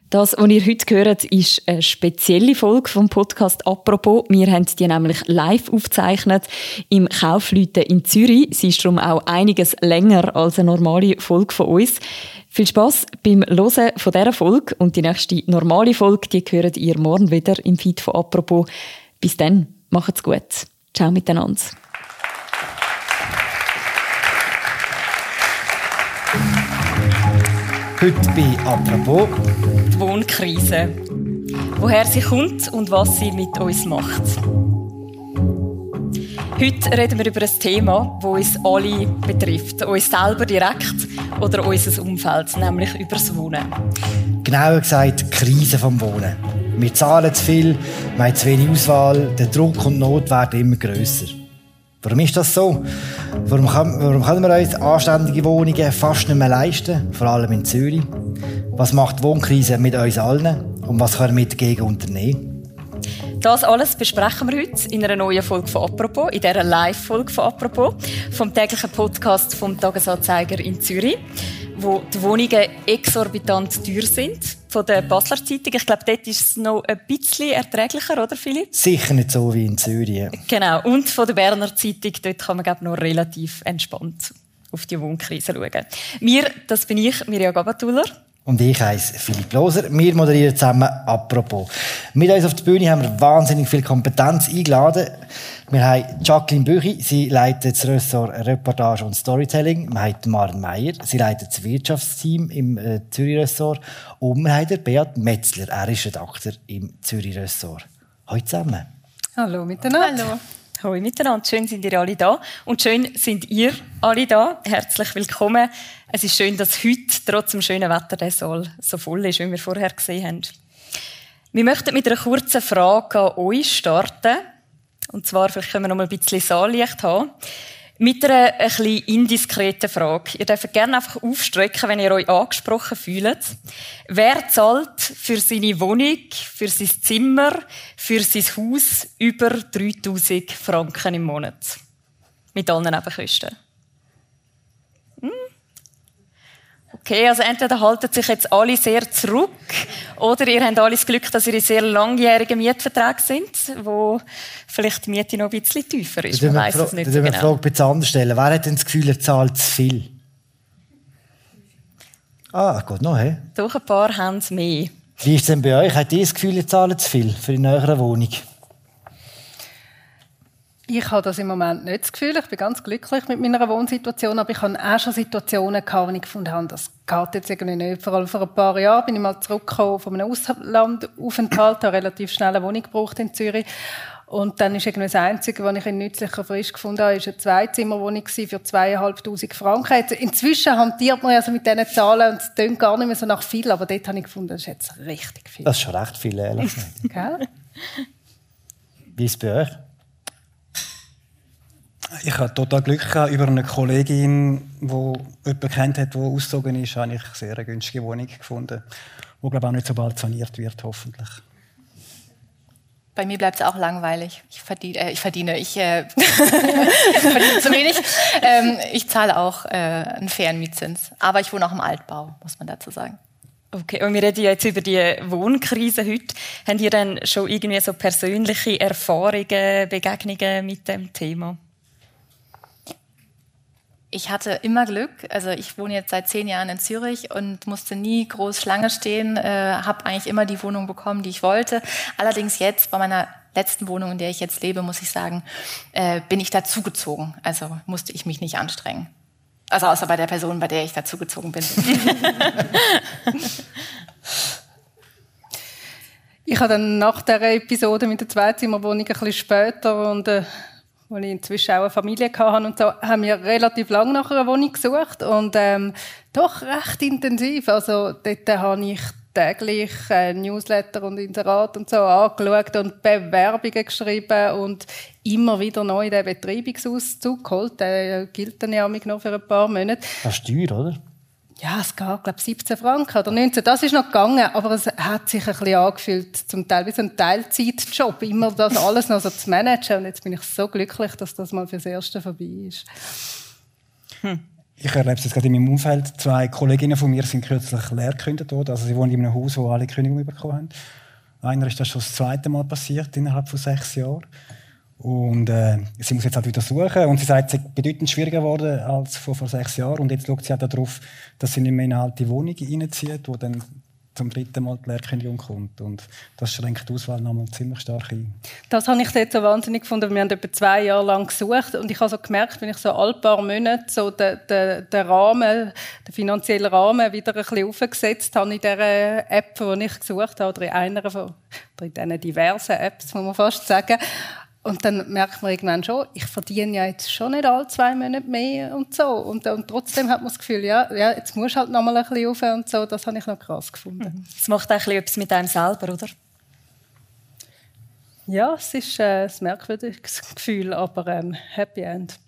Das, was ihr heute hört, ist eine spezielle Folge vom Podcast «Apropos». Wir haben die nämlich live aufgezeichnet im Kaufleuten in Zürich. Sie ist darum auch einiges länger als eine normale Folge von uns. Viel Spass beim Hören von dieser Folge. Und die nächste normale Folge, die hört ihr morgen wieder im Feed von «Apropos». Bis dann, macht's gut. Ciao miteinander. Heute bei «Apropos» die Wohnkrise. Woher sie kommt und was sie mit uns macht. Heute reden wir über ein Thema, das uns alle betrifft. Uns selber direkt oder unser Umfeld, nämlich über das Wohnen. Genauer gesagt, die Krise vom Wohnen. Wir zahlen zu viel, wir haben zu wenig Auswahl, der Druck und die Not werden immer grösser. Warum ist das so? Warum können wir uns anständige Wohnungen fast nicht mehr leisten, vor allem in Zürich? Was macht die Wohnkrise mit uns allen und was können wir dagegen unternehmen? Das alles besprechen wir heute in einer neuen Folge von «Apropos», in dieser Live-Folge von «Apropos», vom täglichen Podcast vom «Tagesanzeiger» in Zürich, wo die Wohnungen exorbitant teuer sind. Von der Basler Zeitung. Ich glaube, dort ist es noch ein bisschen erträglicher, oder Philipp? Sicher nicht so wie in Zürich. Ja. Genau. Und von der Berner Zeitung, dort kann man, glaube ich, noch relativ entspannt auf die Wohnkrise schauen. Das bin ich, Mirja Gabatuller. Und ich heiße Philipp Loser. Wir moderieren zusammen «Apropos». Mit uns auf der Bühne haben wir wahnsinnig viel Kompetenz eingeladen. Wir haben Jacqueline Büchi, sie leitet das Ressort Reportage und Storytelling. Wir haben Maren Meyer, sie leitet das Wirtschaftsteam im Zürich-Ressort. Und wir haben Beat Metzler, er ist Redakteur im Zürich-Ressort. Hallo zusammen. Hallo miteinander. Hallo. Hallo miteinander. Schön sind ihr alle da. Und schön sind ihr alle da. Herzlich willkommen. Es ist schön, dass heute, trotz dem schönen Wetter, der Saal so voll ist, wie wir vorher gesehen haben. Wir möchten mit einer kurzen Frage an euch starten. Und zwar, vielleicht können wir noch mal ein bisschen Saallicht haben. Mit einer ein bisschen indiskreten Frage. Ihr dürft gerne einfach aufstrecken, wenn ihr euch angesprochen fühlt. Wer zahlt für seine Wohnung, für sein Zimmer, für sein Haus über 3'000 Franken im Monat? Mit allen Nebenkosten. Okay, also entweder halten sich jetzt alle sehr zurück oder ihr habt alle das Glück, dass ihr in sehr langjährigen Mietverträgen sind, wo vielleicht die Miete noch ein bisschen tiefer ist. Man weiss es nicht so genau. Ich Frage ein bisschen anders stellen. Wer hat denn das Gefühl, er zahlt zu viel? Gut noch, hä? Doch ein paar haben es mehr. Wie ist es denn bei euch? Habt ihr das Gefühl, ihr zahlt zu viel für eine neuere Wohnung? Ich habe das im Moment nicht das Gefühl. Ich bin ganz glücklich mit meiner Wohnsituation, aber ich habe auch schon Situationen gehabt, wo ich gefunden habe, das geht jetzt irgendwie nicht. Vor allem vor ein paar Jahren bin ich mal zurückgekommen von einem Auslandaufenthalt, habe relativ schnell eine Wohnung gebraucht in Zürich. Und dann ist irgendwie das Einzige, was ich in nützlicher frisch gefunden habe, ist eine Zweizimmerwohnung für 2'500 Franken. Jetzt, inzwischen hantiert man also mit diesen Zahlen und es klingt gar nicht mehr so nach viel, aber dort habe ich gefunden, das ist jetzt richtig viel. Das ist schon recht viel, ehrlich gesagt. Wie ist es bei euch? Ich hatte total Glück gehabt. Über eine Kollegin, die jemanden kennt hat, der ausgezogen ist, habe ich eine sehr günstige Wohnung gefunden, die, glaube ich, auch nicht so bald saniert wird, hoffentlich. Bei mir bleibt es auch langweilig. Ich verdiene zu wenig. Ich zahle auch einen fairen Mietzins. Aber ich wohne auch im Altbau, muss man dazu sagen. Okay, und wir reden jetzt über die Wohnkrise heute. Habt ihr denn schon irgendwie so persönliche Erfahrungen, Begegnungen mit dem Thema? Ich hatte immer Glück. Also ich wohne jetzt seit 10 Jahren in Zürich und musste nie groß Schlange stehen. Habe eigentlich immer die Wohnung bekommen, die ich wollte. Allerdings jetzt bei meiner letzten Wohnung, in der ich jetzt lebe, muss ich sagen, bin ich dazugezogen. Also musste ich mich nicht anstrengen. Also außer bei der Person, bei der ich dazugezogen bin. Ich habe dann nach dieser Episode mit der Zweizimmerwohnung ein bisschen später und als ich inzwischen auch eine Familie hatte und so, haben wir relativ lange nach einer Wohnung gesucht und doch recht intensiv. Also dort habe ich täglich Newsletter und Inserat und so angeschaut und Bewerbungen geschrieben und immer wieder neu den Betreibungsauszug geholt. Der gilt dann ja noch für ein paar Monate. Das ist teuer, oder? Ja, es geht, glaube ich, 17 Franken oder 19. Das ist noch gegangen, aber es hat sich ein bisschen angefühlt, zum Teil wie so ein Teilzeitjob, immer das alles noch so zu managen. Und jetzt bin ich so glücklich, dass das mal fürs Erste vorbei ist. Ich erlebe es jetzt gerade in meinem Umfeld. 2 Kolleginnen von mir sind kürzlich leergekündigt worden. Also sie wohnen in einem Haus, wo alle Kündigung bekommen haben. Einer ist das schon das 2. Mal passiert, innerhalb von 6 Jahren. Und sie muss jetzt halt wieder suchen. Und sie sagt, es ist bedeutend schwieriger geworden als vor 6 Jahren. Und jetzt schaut sie halt darauf, dass sie nicht mehr in eine alte Wohnung reinzieht, wo dann zum 3. Mal die Lehrkündigung kommt. Und das schränkt die Auswahl nochmal ziemlich stark ein. Das habe ich jetzt so wahnsinnig gefunden. Wir haben etwa 2 Jahre lang gesucht und ich habe so gemerkt, wenn ich so alle paar Monate so den Rahmen, den finanziellen Rahmen wieder ein bisschen aufgesetzt habe in dieser App, die ich gesucht habe, oder in einer von diesen diversen Apps, muss man fast sagen. Und dann merkt man irgendwann schon, ich verdiene ja jetzt schon nicht alle 2 Monate mehr und so. Und trotzdem hat man das Gefühl, ja, jetzt musst du halt noch mal ein bisschen rauf und so. Das habe ich noch krass gefunden. Das macht auch etwas mit einem selber, oder? Ja, es ist ein merkwürdiges Gefühl, aber Happy End.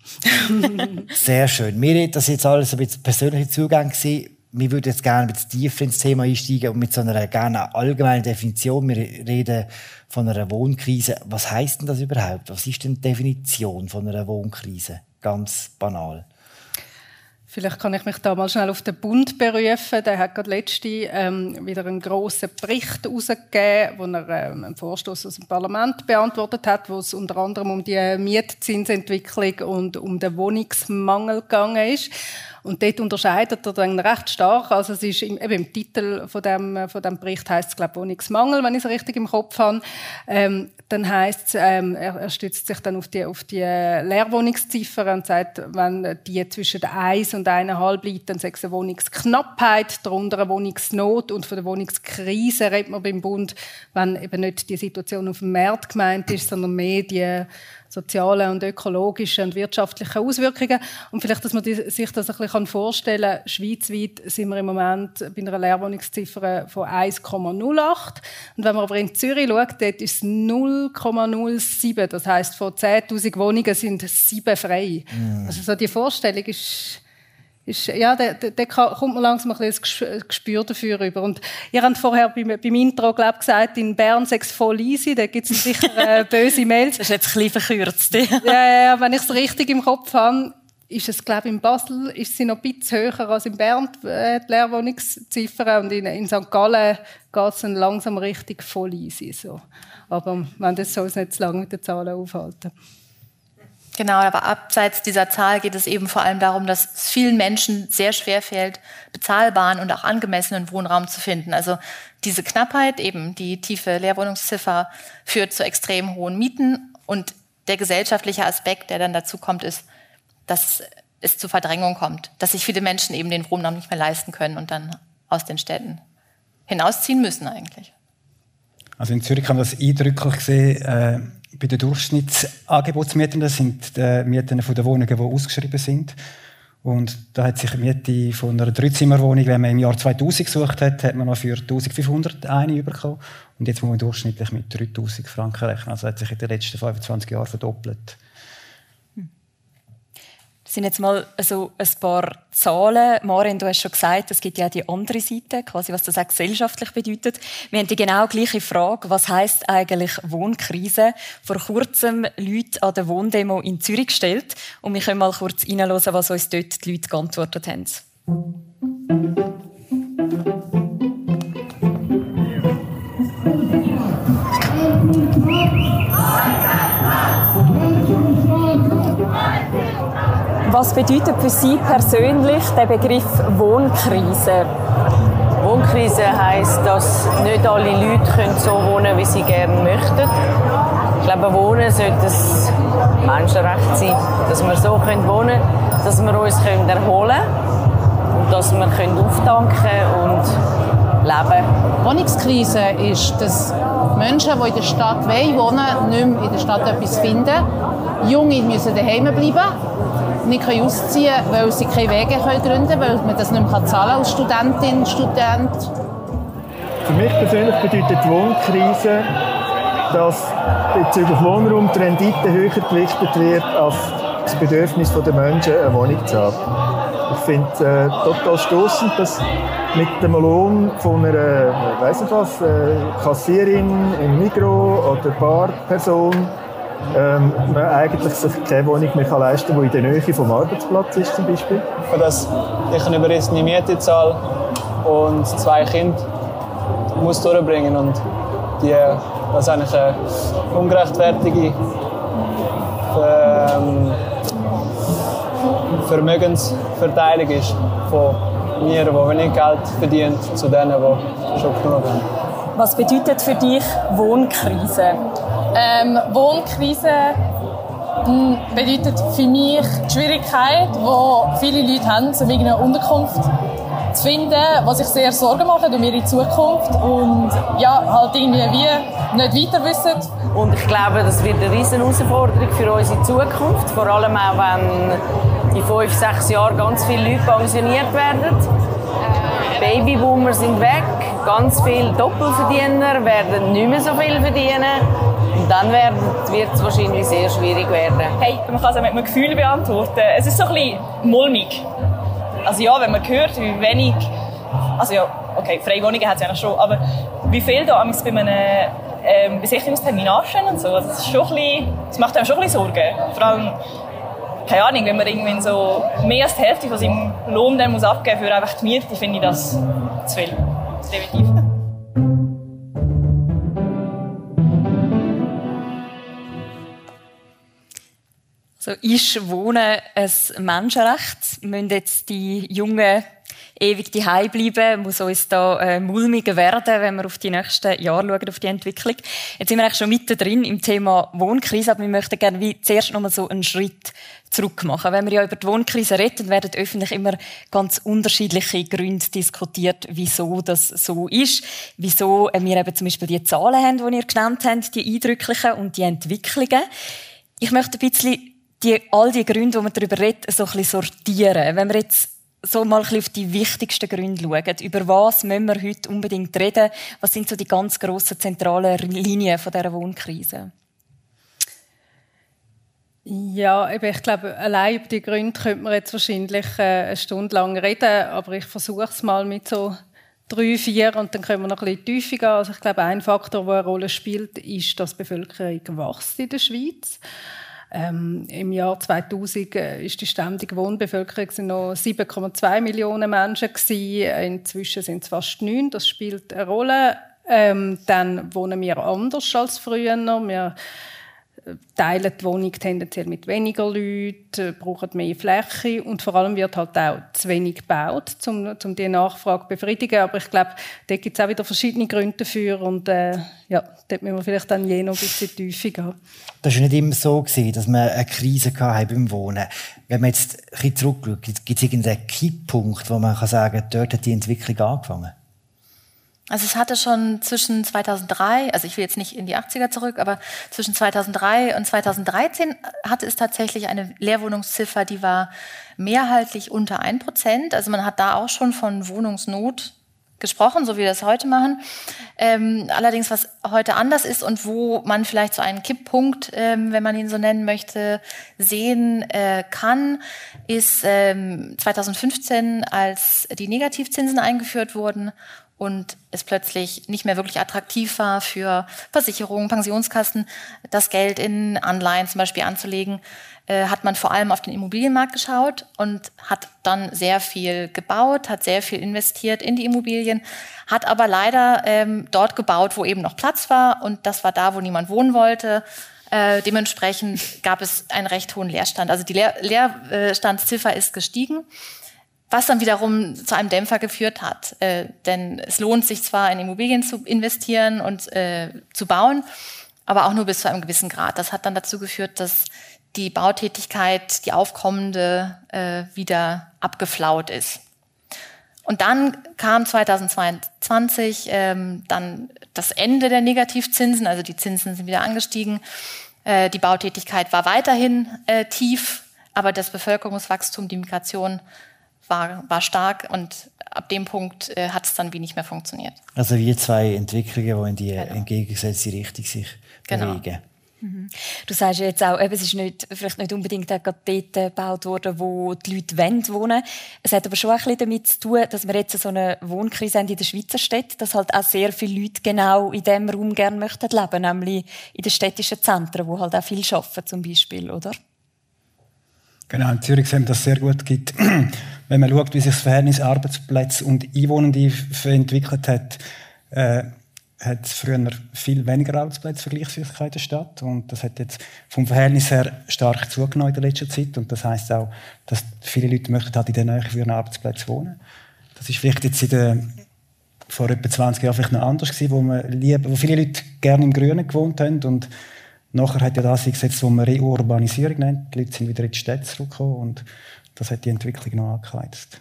Sehr schön. Mir ist das jetzt alles ein bisschen persönlicher Zugang gewesen. Wir würden jetzt gerne ein bisschen tiefer ins Thema einsteigen und mit so einer gerne allgemeinen Definition. Wir reden von einer Wohnkrise. Was heisst denn das überhaupt? Was ist denn die Definition von einer Wohnkrise? Ganz banal. Vielleicht kann ich mich da mal schnell auf den Bund berufen. Der hat gerade letzte wieder einen grossen Bericht herausgegeben, wo er einen Vorstoß aus dem Parlament beantwortet hat, wo es unter anderem um die Mietzinsentwicklung und um den Wohnungsmangel gegangen ist. Und dort unterscheidet er dann recht stark. Also es ist im Titel von dem Bericht heisst es, glaube ich, Wohnungsmangel, wenn ich es richtig im Kopf habe. Dann heisst es, er stützt sich dann auf die Leerwohnungsziffer und sagt, wenn die zwischen 1 und 1,5 liegt, dann sagt es eine Wohnungsknappheit, darunter eine Wohnungsnot. Und von der Wohnungskrise redet man beim Bund, wenn eben nicht die Situation auf dem Markt gemeint ist, sondern mehr die sozialen und ökologischen und wirtschaftlichen Auswirkungen. Und vielleicht, dass man sich das ein bisschen vorstellen kann, schweizweit sind wir im Moment bei einer Leerwohnungsziffer von 1,08. Und wenn man aber in Zürich schaut, dort ist es 0,07. Das heisst, von 10'000 Wohnungen sind 7 frei. Also so die Vorstellung ist ja, da kommt man langsam ein bisschen ein Gespür dafür rüber. Und ihr habt vorher beim Intro gesagt, in Bern sei es voll easy, da gibt es sicher böse Mails. Das ist jetzt ein bisschen verkürzt. Ja, wenn ich es richtig im Kopf habe, ist es, glaube ich, in Basel ist sie noch ein bisschen höher als in Bern, die Leerwohnungsziffer. Und in St. Gallen geht es dann langsam richtig voll easy. So. Aber das soll es nicht zu lange mit den Zahlen aufhalten. Genau, aber abseits dieser Zahl geht es eben vor allem darum, dass es vielen Menschen sehr schwer fällt, bezahlbaren und auch angemessenen Wohnraum zu finden. Also diese Knappheit, eben die tiefe Leerwohnungsziffer, führt zu extrem hohen Mieten. Und der gesellschaftliche Aspekt, der dann dazu kommt, ist, dass es zu Verdrängung kommt. Dass sich viele Menschen eben den Wohnraum nicht mehr leisten können und dann aus den Städten hinausziehen müssen eigentlich. Also in Zürich haben wir das eindrücklich gesehen. Bei den Durchschnittsangebotsmieten, das sind die Mieten von den Wohnungen, die ausgeschrieben sind. Und da hat sich die Miete von einer 3-Zimmer-Wohnung, wenn man im Jahr 2000 gesucht hat, hat man noch für 1500 eine bekommen. Und jetzt muss man durchschnittlich mit 3000 Franken rechnen. Also hat sich in den letzten 25 Jahren verdoppelt. Das sind jetzt mal so ein paar Zahlen. Maren, du hast schon gesagt, es gibt ja auch die andere Seite, quasi was das auch gesellschaftlich bedeutet. Wir haben die genau gleiche Frage, was heisst eigentlich Wohnkrise? Vor kurzem Leute an der Wohndemo in Zürich gestellt. Und wir können mal kurz reinhören, was uns dort die Leute geantwortet haben. Was bedeutet für Sie persönlich der Begriff Wohnkrise? Wohnkrise heisst, dass nicht alle Leute so wohnen können, wie sie gerne möchten. Ich glaube, Wohnen sollte ein Menschenrecht sein, dass wir so wohnen können, dass wir uns erholen können und dass wir auftanken und leben. Wohnungskrise ist, dass Menschen, die in der Stadt wohnen wollen, nicht mehr in der Stadt etwas finden. Junge müssen daheim bleiben. Nicht ausziehen können, weil sie keine Wege gründen können, weil man das nicht mehr zahlen kann als Studentin, Student. Für mich persönlich bedeutet Wohnkrise, dass bezüglich Wohnraum die Rendite höher gewichtet wird als das Bedürfnis der Menschen, eine Wohnung zu haben. Ich finde es total stossend, dass mit dem Lohn von einer Kassierin im Migros oder Barperson man eigentlich sich keine Wohnung mehr leisten kann, die in der Nähe vom Arbeitsplatz ist zum Beispiel. Dass ich eine überrissene Miete zahle und 2 Kinder muss durchbringen und was eigentlich eine ungerechtfertige Vermögensverteilung ist von mir, die wenig Geld verdienen, zu denen, die schon genug haben. Was bedeutet für dich Wohnkrise? Wohnkrise bedeutet für mich die Schwierigkeit, die viele Leute haben, um eine Unterkunft zu finden, was sich sehr Sorgen machen um ihre Zukunft und ja, halt irgendwie nicht weiter wissen. Und ich glaube, das wird eine riesen Herausforderung für unsere Zukunft, vor allem auch, wenn in 5-6 Jahren ganz viele Leute pensioniert werden. Babyboomer sind weg, ganz viele Doppelverdiener werden nicht mehr so viel verdienen. Und dann wird es wahrscheinlich sehr schwierig werden. Hey, man kann es auch mit einem Gefühl beantworten. Es ist so ein bisschen mulmig. Also ja, wenn man hört, wie wenig... Also ja, okay, freie Wohnungen hat es ja noch schon, aber wie viel da bei einem Besichtigungstermin anstehen und so. Also das macht einem schon ein bisschen Sorgen. Vor allem, keine Ahnung, wenn man irgendwie so mehr als die Hälfte von seinem Lohn dann muss abgeben für einfach die Miete, finde ich das zu viel. Definitiv. So ist Wohnen ein Menschenrecht. Müssen jetzt die Jungen ewig daheim bleiben? Muss uns da mulmiger werden, wenn wir auf die nächsten Jahre schauen, auf die Entwicklung? Jetzt sind wir eigentlich schon mittendrin im Thema Wohnkrise, aber wir möchten gerne zuerst noch mal so einen Schritt zurück machen. Wenn wir ja über die Wohnkrise reden, werden öffentlich immer ganz unterschiedliche Gründe diskutiert, wieso das so ist, wieso wir eben zum Beispiel die Zahlen haben, die ihr genannt habt, die eindrücklichen und die Entwicklungen. Ich möchte ein bisschen all die Gründe, die man darüber redet, so ein bisschen sortieren. Wenn wir jetzt so mal ein bisschen auf die wichtigsten Gründe schauen, über was müssen wir heute unbedingt reden? Was sind so die ganz grossen zentralen Linien von dieser Wohnkrise? Ja, ich glaube, allein über die Gründe könnte man jetzt wahrscheinlich eine Stunde lang reden, aber ich versuche es mal mit so 3, 4 und dann können wir noch ein bisschen tiefer gehen. Also ich glaube, ein Faktor, der eine Rolle spielt, ist, dass die Bevölkerung wächst in der Schweiz. Im Jahr 2000 ist die ständige Wohnbevölkerung sind noch 7,2 Millionen Menschen gewesen. Inzwischen sind es fast 9. Das spielt eine Rolle. Dann wohnen wir anders als früher. Wir teilen die Wohnung tendenziell mit weniger Leuten, brauchen mehr Fläche und vor allem wird halt auch zu wenig gebaut, um die Nachfrage zu befriedigen. Aber ich glaube, da gibt es auch wieder verschiedene Gründe dafür und ja, dort müssen wir vielleicht dann je noch ein bisschen tiefer gehen. Das war nicht immer so, dass wir eine Krise hatten beim Wohnen. Wenn man jetzt ein bisschen zurückschaut, gibt es irgendeinen Kipppunkt, wo man sagen kann, dort hat die Entwicklung angefangen? Also es hatte schon zwischen 2003, also ich will jetzt nicht in die 80er zurück, aber zwischen 2003 und 2013 hatte es tatsächlich eine Leerwohnungsziffer, die war mehrheitlich unter 1%. Also man hat da auch schon von Wohnungsnot gesprochen, so wie wir das heute machen. Allerdings, was heute anders ist und wo man vielleicht so einen Kipppunkt, wenn man ihn so nennen möchte, sehen kann, ist 2015, als die Negativzinsen eingeführt wurden und es plötzlich nicht mehr wirklich attraktiv war für Versicherungen, Pensionskassen, das Geld in Anleihen zum Beispiel anzulegen, hat man vor allem auf den Immobilienmarkt geschaut und hat dann sehr viel gebaut, hat sehr viel investiert in die Immobilien, hat aber leider dort gebaut, wo eben noch Platz war und das war da, wo niemand wohnen wollte. Dementsprechend gab es einen recht hohen Leerstand. Also die Leerstandsziffer ist gestiegen, was dann wiederum zu einem Dämpfer geführt hat. Denn es lohnt sich zwar, in Immobilien zu investieren und zu bauen, aber auch nur bis zu einem gewissen Grad. Das hat dann dazu geführt, dass die Bautätigkeit, die aufkommende, wieder abgeflaut ist. Und dann kam 2022 dann das Ende der Negativzinsen, also die Zinsen sind wieder angestiegen. Die Bautätigkeit war weiterhin tief, aber das Bevölkerungswachstum, die Migration war stark und ab dem Punkt hat es dann wie nicht mehr funktioniert. Also wie zwei Entwicklungen, die in die entgegengesetzte Richtung sich bewegen. Du sagst ja jetzt auch, es ist vielleicht nicht unbedingt dort gebaut worden, wo die Leute wohnen wollen. Es hat aber schon ein bisschen damit zu tun, dass wir jetzt so eine Wohnkrise haben in der Schweizer Städte, dass halt auch sehr viele Leute genau in diesem Raum gerne möchten leben, nämlich in den städtischen Zentren, wo halt auch viel arbeiten zum Beispiel, oder? Genau, in Zürich sehen wir das sehr gut. Wenn man schaut, wie sich das Verhältnis Arbeitsplätze und Einwohnende entwickelt hat, hat es früher viel weniger Arbeitsplätze vergleichsweise in der Stadt. Und das hat jetzt vom Verhältnis her stark zugenommen in der letzten Zeit. Und das heisst auch, dass viele Leute möchten halt in der Nähe für ihren Arbeitsplatz wohnen. Das ist vielleicht jetzt vor etwa 20 Jahren vielleicht noch anders gewesen, wo viele Leute gerne im Grünen gewohnt haben. Und nachher hat ja das eingesetzt, was man Reurbanisierung nennt. Die Leute sind wieder in die Städte zurückgekommen und das hat die Entwicklung noch angeheizt.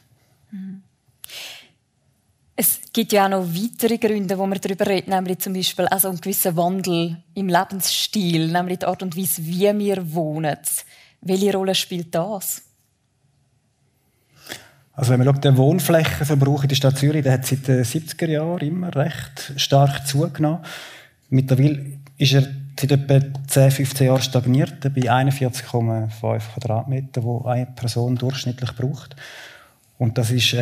Es gibt ja auch noch weitere Gründe, wo wir darüber reden, nämlich zum Beispiel also einen gewissen Wandel im Lebensstil, nämlich die Art und Weise, wie wir wohnen. Welche Rolle spielt das? Also wenn man schaut, der Wohnflächenverbrauch in der Stadt Zürich, der hat seit den 70er Jahren immer recht stark zugenommen. Mittlerweile ist er seit etwa 10-15 Jahren stagniert bei 41,5 Quadratmeter, die eine Person durchschnittlich braucht. Und das ist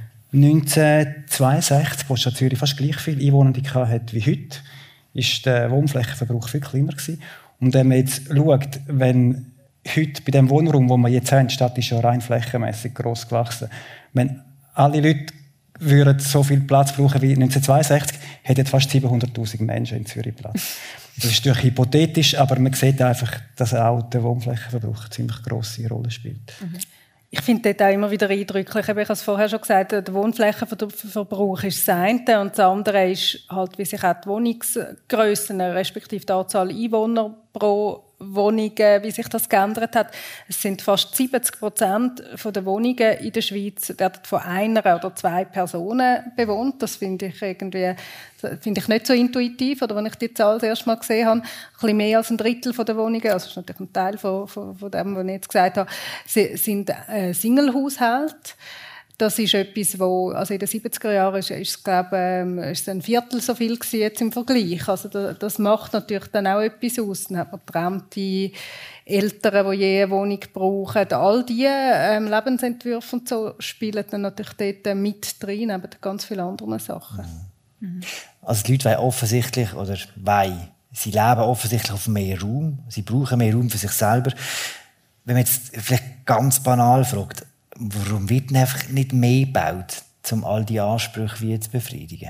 1962, wo die Stadt Zürich fast gleich viele Einwohner hatte wie heute, ist der Wohnflächenverbrauch viel kleiner gewesen. Und wenn man jetzt schaut, wenn heute bei dem Wohnraum, den wir jetzt haben, die Stadt ist ja rein flächenmässig gross gewachsen, wenn alle Leute würden so viel Platz brauchen wie 1962, hätten jetzt fast 700'000 Menschen in Zürich Platz. Das ist natürlich hypothetisch, aber man sieht einfach, dass auch der Wohnflächenverbrauch eine ziemlich grosse Rolle spielt. Ich finde das auch immer wieder eindrücklich. Ich habe es vorher schon gesagt, der Wohnflächenverbrauch ist das eine und das andere ist halt, wie sich auch die Wohnungsgrössen, respektive die Anzahl Einwohner pro Wohnungen, wie sich das geändert hat. Es sind fast 70% der Wohnungen in der Schweiz werden von einer oder zwei Personen bewohnt. Das finde ich nicht so intuitiv, oder wenn ich die Zahl das erste Mal gesehen habe. Ein bisschen mehr als ein Drittel der Wohnungen, also das ist natürlich ein Teil von dem, was ich jetzt gesagt habe, sind Single-Haushalte. Das ist etwas, also in den 70er Jahren ist es ein Viertel so viel gewesen jetzt im Vergleich. Also das macht natürlich dann auch etwas aus. Dann hat man getrennte Eltern, die je eine Wohnung brauchen. All diese Lebensentwürfe und so spielen dann natürlich dort mit drin, neben ganz vielen anderen Sachen. Also die Leute wollen offensichtlich, sie leben offensichtlich auf mehr Raum. Sie brauchen mehr Raum für sich selber. Wenn man jetzt vielleicht ganz banal fragt, warum wird denn einfach nicht mehr gebaut, um all die Ansprüche wie zu befriedigen?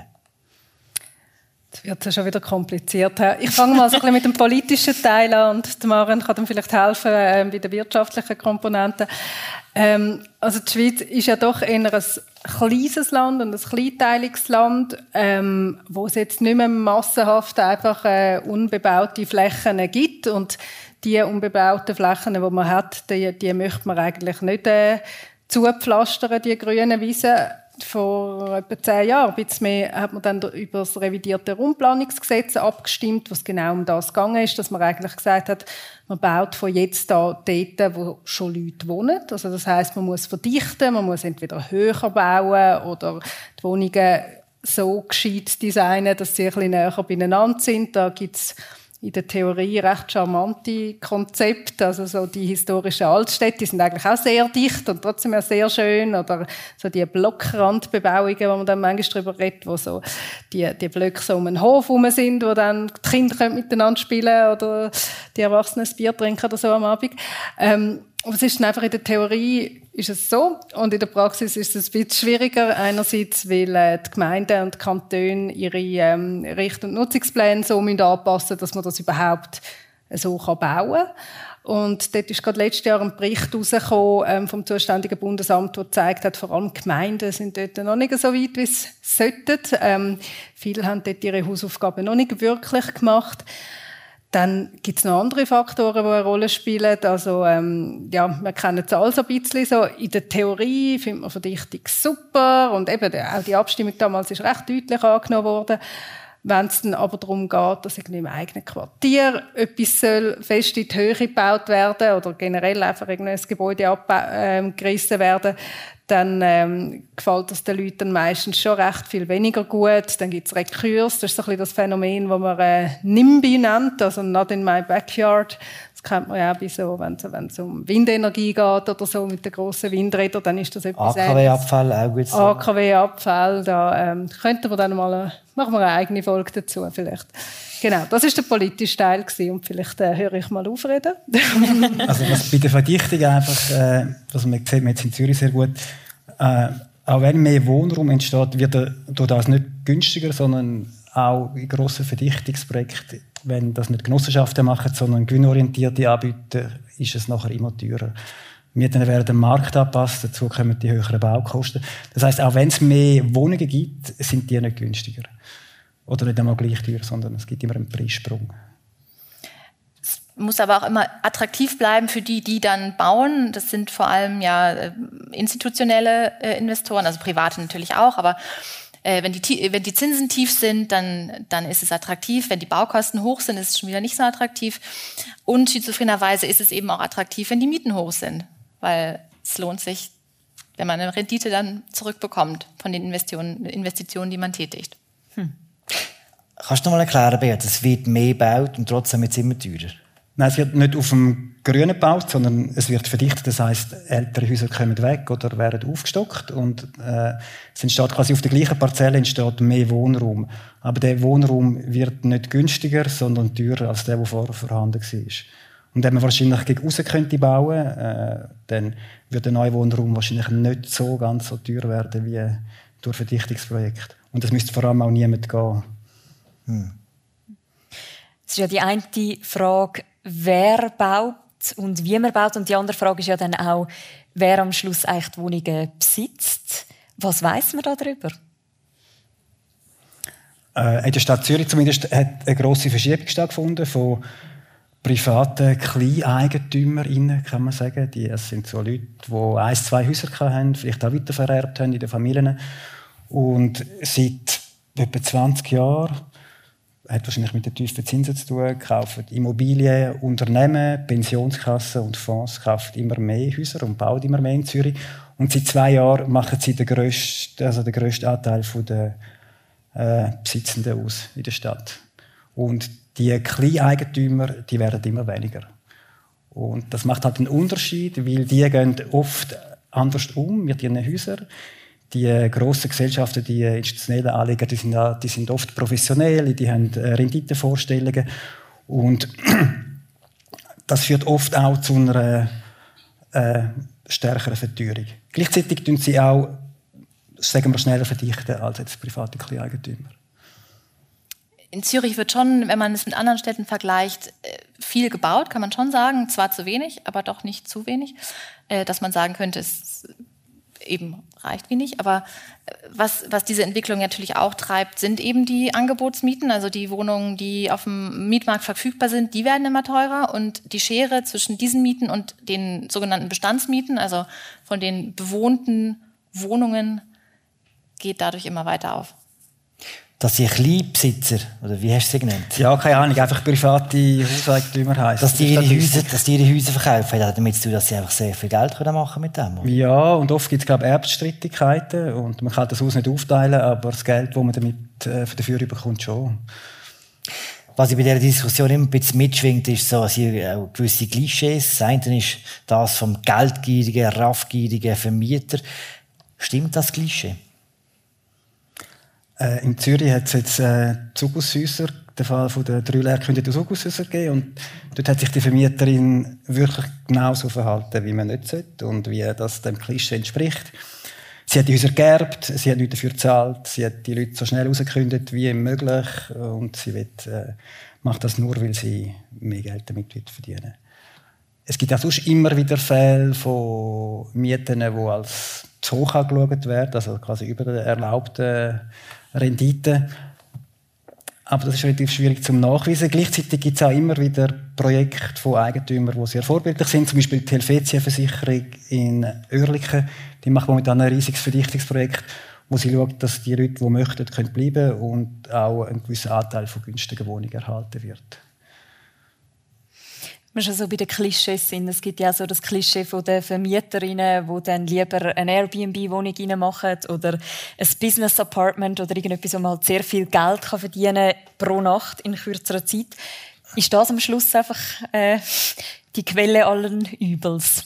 Jetzt wird es ja schon wieder kompliziert. Ich fange mal so ein bisschen mit dem politischen Teil an und Maren kann dann vielleicht helfen bei den wirtschaftlichen Komponenten. Also die Schweiz ist ja doch eher ein kleines Land und ein kleinteiliges Land, wo es jetzt nicht mehr massenhaft einfach unbebaute Flächen gibt. Und die unbebauten Flächen, die man hat, die möchte man eigentlich nicht zupflastern, die grünen Wiesen. Vor etwa 10 Jahren, ein bisschen mehr, hat man dann über das revidierte Raumplanungsgesetz abgestimmt, was genau um das gegangen ist, dass man eigentlich gesagt hat, man baut von jetzt an dort, wo schon Leute wohnen. Also das heisst, man muss verdichten, man muss entweder höher bauen oder die Wohnungen so gescheit designen, dass sie ein bisschen näher beieinander sind. Da gibt's in der Theorie recht charmante Konzepte. Also so die historischen Altstädte, die sind eigentlich auch sehr dicht und trotzdem auch sehr schön. Oder so die Blockrandbebauungen, wo man dann manchmal darüber redet, wo so die Blöcke so um einen Hof herum sind, wo dann die Kinder miteinander spielen oder die Erwachsenen ein Bier trinken oder so am Abend. Aber es ist dann einfach in der Theorie ist es so und in der Praxis ist es ein bisschen schwieriger. Einerseits, weil die Gemeinden und die Kantone ihre Richt- und Nutzungspläne so anpassen müssen, dass man das überhaupt so bauen kann. Und dort ist gerade letztes Jahr ein Bericht herausgekommen vom zuständigen Bundesamt, der gezeigt hat, vor allem Gemeinden sind dort noch nicht so weit, wie sie sollten. Viele haben dort ihre Hausaufgaben noch nicht wirklich gemacht. Dann gibt es noch andere Faktoren, die eine Rolle spielen. Also, wir kennen es alles ein bisschen so. In der Theorie findet man Verdichtung super. Und eben, auch die Abstimmung damals ist recht deutlich angenommen worden. Wenn es dann aber darum geht, dass irgendwie im eigenen Quartier etwas soll fest in die Höhe gebaut werden oder generell einfach ein Gebäude abgerissen werden, dann gefällt das den Leuten meistens schon recht viel weniger gut. Dann gibt es Rekurs, das ist so ein bisschen das Phänomen, das man NIMBY nennt, also «Not in my backyard». Das kennt man ja auch bei so, wenn es um Windenergie geht oder so mit den grossen Windrädern, dann ist das etwas AKW-Abfall auch gut. AKW-Abfall, da könnten wir dann mal machen wir eine eigene Folge dazu vielleicht. Genau, das war der politische Teil gewesen, und vielleicht höre ich mal aufreden. Also was bei der Verdichtung einfach, was man sieht, man jetzt in Zürich sehr gut, auch wenn mehr Wohnraum entsteht, wird durch das nicht günstiger, sondern auch in grossen Verdichtungsprojekten, wenn das nicht Genossenschaften machen, sondern gewinnorientierte Anbieter, ist es nachher immer teurer. Mieten werden dem Markt angepasst, dazu kommen die höheren Baukosten. Das heisst, auch wenn es mehr Wohnungen gibt, sind die nicht günstiger. Oder nicht einmal gleich teuer, sondern es gibt immer einen Preissprung. Es muss aber auch immer attraktiv bleiben für die, die dann bauen. Das sind vor allem ja institutionelle Investoren, also private natürlich auch, aber wenn die Zinsen tief sind, dann ist es attraktiv. Wenn die Baukosten hoch sind, ist es schon wieder nicht so attraktiv. Und schizophrenerweise ist es eben auch attraktiv, wenn die Mieten hoch sind. Weil es lohnt sich, wenn man eine Rendite dann zurückbekommt von den Investitionen, die man tätigt. Kannst du noch mal erklären, Beat, es wird mehr gebaut und trotzdem wird es immer teurer? Nein, es wird nicht auf dem Grünen gebaut, sondern es wird verdichtet. Das heisst, ältere Häuser kommen weg oder werden aufgestockt. Und es entsteht quasi auf der gleichen Parzelle entsteht mehr Wohnraum. Aber der Wohnraum wird nicht günstiger, sondern teurer als der vorher vorhanden war. Und wenn man wahrscheinlich gegen aussen könnte bauen, dann würde der neue Wohnraum wahrscheinlich nicht so ganz so teuer werden wie durch Verdichtungsprojekte. Und das müsste vor allem auch niemand gehen. Es ist ja die eine Frage, wer baut und wie man baut. Und die andere Frage ist ja dann auch, wer am Schluss eigentlich die Wohnungen besitzt. Was weiss man darüber? In der Stadt Zürich zumindest hat eine grosse Verschiebung stattgefunden von privaten Kleineigentümerinnen, kann man sagen. Das sind so Leute, die 1, 2 Häuser hatten, vielleicht auch weitervererbt haben in den Familien. Und seit etwa 20 Jahren, hat wahrscheinlich mit den tiefen Zinsen zu tun, kaufen Immobilien, Unternehmen, Pensionskassen und Fonds kaufen immer mehr Häuser und bauen immer mehr in Zürich. Und seit 2 Jahren machen sie den grössten Anteil der Besitzenden aus in der Stadt. Und die Kleineigentümer, die werden immer weniger. Und das macht halt einen Unterschied, weil die gehen oft anders um mit ihren Häusern. Die grossen Gesellschaften, die institutionellen Anleger, die sind oft professionell, die haben Renditevorstellungen. Und das führt oft auch zu einer stärkeren Verteuerung. Gleichzeitig tun sie auch, sagen wir, schneller verdichten als jetzt private Kleineigentümer. In Zürich wird schon, wenn man es mit anderen Städten vergleicht, viel gebaut, kann man schon sagen. Zwar zu wenig, aber doch nicht zu wenig. Dass man sagen könnte, es eben reicht wenig. Aber was diese Entwicklung natürlich auch treibt, sind eben die Angebotsmieten. Also die Wohnungen, die auf dem Mietmarkt verfügbar sind, die werden immer teurer. Und die Schere zwischen diesen Mieten und den sogenannten Bestandsmieten, also von den bewohnten Wohnungen, geht dadurch immer weiter auf. Dass die Kleinbesitzer, oder wie hast du sie genannt? Ja, keine Ahnung, einfach private Hauseigentümer heissen. Dass die ihre Häuser verkaufen, hat damit zu tun, dass sie einfach sehr viel Geld machen mit dem. Oder? Ja, und oft gibt es, glaube ich, Erbstreitigkeiten und man kann das Haus nicht aufteilen, aber das Geld, das man damit dafür bekommt, schon. Was ich bei dieser Diskussion immer ein bisschen mitschwingt, ist so, dass auch gewisse Klischees. Das eine ist das vom geldgierigen, raffgierigen Vermieter. Stimmt das Klischee? In Zürich hat es jetzt Zugushäuser, den Fall von den 3 leergekündigten Zugushäuser gegeben. Und dort hat sich die Vermieterin wirklich genauso verhalten, wie man nicht sollte und wie das dem Klischee entspricht. Sie hat die Häuser geerbt, sie hat nichts dafür gezahlt, sie hat die Leute so schnell rausgekündigt wie möglich und sie macht das nur, weil sie mehr Geld damit verdienen. Es gibt auch sonst immer wieder Fälle von Mieten, die als zu hoch angeschaut werden, also quasi über der erlaubten Rendite. Aber das ist relativ schwierig zu nachweisen. Gleichzeitig gibt es auch immer wieder Projekte von Eigentümern, die sehr vorbildlich sind. Zum Beispiel die Helvetia-Versicherung in Oerlikon. Die macht momentan ein riesiges Verdichtungsprojekt. wo sie schaut, dass die Leute, die möchten, können bleiben und auch ein gewisser Anteil von günstigen Wohnungen erhalten wird. Wir schon so bei den Klischees sind. Es gibt ja auch so das Klischee von den Vermieterinnen, die dann lieber eine Airbnb-Wohnung reinmachen oder ein Business-Apartment oder irgendetwas, wo man halt sehr viel Geld verdienen kann pro Nacht in kürzerer Zeit. Ist das am Schluss einfach die Quelle allen Übels?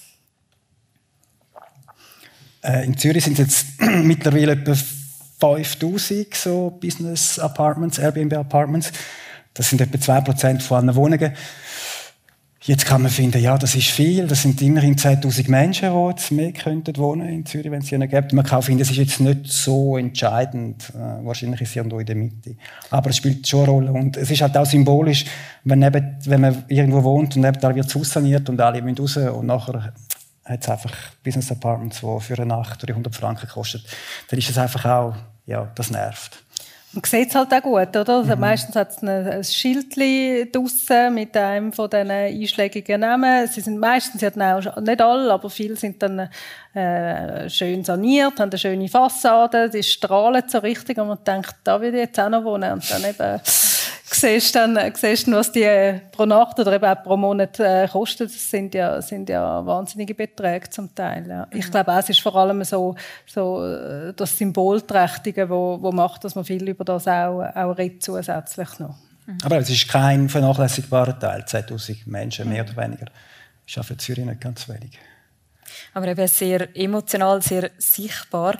In Zürich sind jetzt mittlerweile etwa 5000 so Business-Apartments, Airbnb-Apartments. Das sind etwa 2% von allen Wohnungen. Jetzt kann man finden, ja, das ist viel. Das sind immerhin 10.000 Menschen, die jetzt mehr könnten wohnen in Zürich, wenn es sie nicht gibt. Man kann finden, es ist jetzt nicht so entscheidend. Wahrscheinlich ist es irgendwo in der Mitte. Aber es spielt schon eine Rolle. Und es ist halt auch symbolisch, wenn man irgendwo wohnt und nebenan wird es aussaniert und alle müssen raus und nachher hat es einfach Business Apartments, die für eine Nacht 300 Franken kosten. Dann ist es einfach auch, ja, das nervt. Man sieht es halt auch gut, oder? Also meistens hat es ein Schildchen draussen mit einem von diesen einschlägigen Namen. Sie sind meistens, auch nicht alle, aber viele sind dann schön saniert, haben eine schöne Fassade, die strahlen so richtig und man denkt, da will ich jetzt auch noch wohnen. Und dann eben siehst du, was die pro Nacht oder eben auch pro Monat kosten. Das sind ja wahnsinnige Beträge zum Teil. Ja. Ich glaube auch, es ist vor allem so das Symbolträchtige, wo macht, dass man viel über das auch redet zusätzlich noch. Aber es ist kein vernachlässigbarer Teil. 10.000 Menschen, mehr oder weniger. Das ist auch für Zürich nicht ganz wenig. Aber eben sehr emotional, sehr sichtbar.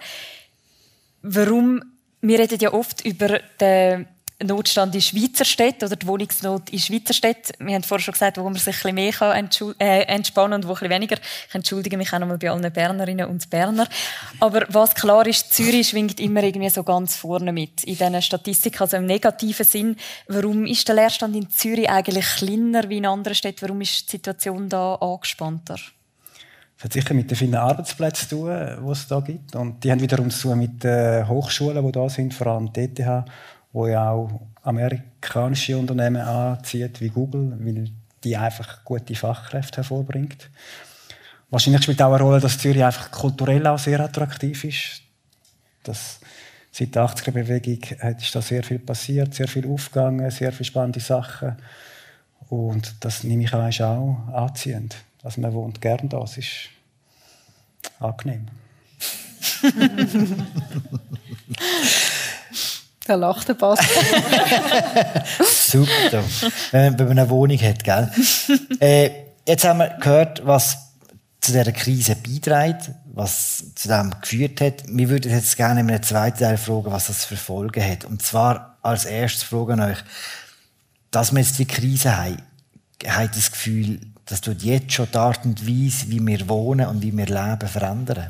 Warum? Wir reden ja oft über den Notstand in Schweizer Städten oder die Wohnungsnot in Schweizer Städten. Wir haben vorher schon gesagt, wo man sich ein bisschen mehr entspannen kann und wo ein bisschen weniger. Ich entschuldige mich auch nochmal bei allen Bernerinnen und Berner. Aber was klar ist, Zürich schwingt immer irgendwie so ganz vorne mit in diesen Statistiken, also im negativen Sinn. Warum ist der Leerstand in Zürich eigentlich kleiner wie in anderen Städten? Warum ist die Situation da angespannter? Das hat sicher mit den vielen Arbeitsplätzen zu tun, die es da gibt. Und die haben wiederum zu tun mit den Hochschulen, die da sind, vor allem die ETH, wo ja auch amerikanische Unternehmen anzieht, wie Google, weil die einfach gute Fachkräfte hervorbringt. Wahrscheinlich spielt auch eine Rolle, dass Zürich einfach kulturell auch sehr attraktiv ist. Seit der 80er-Bewegung ist da sehr viel passiert, sehr viel aufgegangen, sehr viele spannende Sachen. Und das nehme ich auch anziehend. Also man wohnt gerne da, es ist angenehm. Da lacht der Bass. Super, wenn man eine Wohnung hat, gell? Jetzt haben wir gehört, was zu dieser Krise beiträgt, was zu dem geführt hat. Wir würden jetzt gerne in einem zweiten Teil fragen, was das für Folgen hat. Und zwar als erstes fragen euch, dass wir jetzt die Krise haben, habt das Gefühl, dass tut jetzt schon die Art und Weise, wie wir wohnen und wie wir leben, verändern?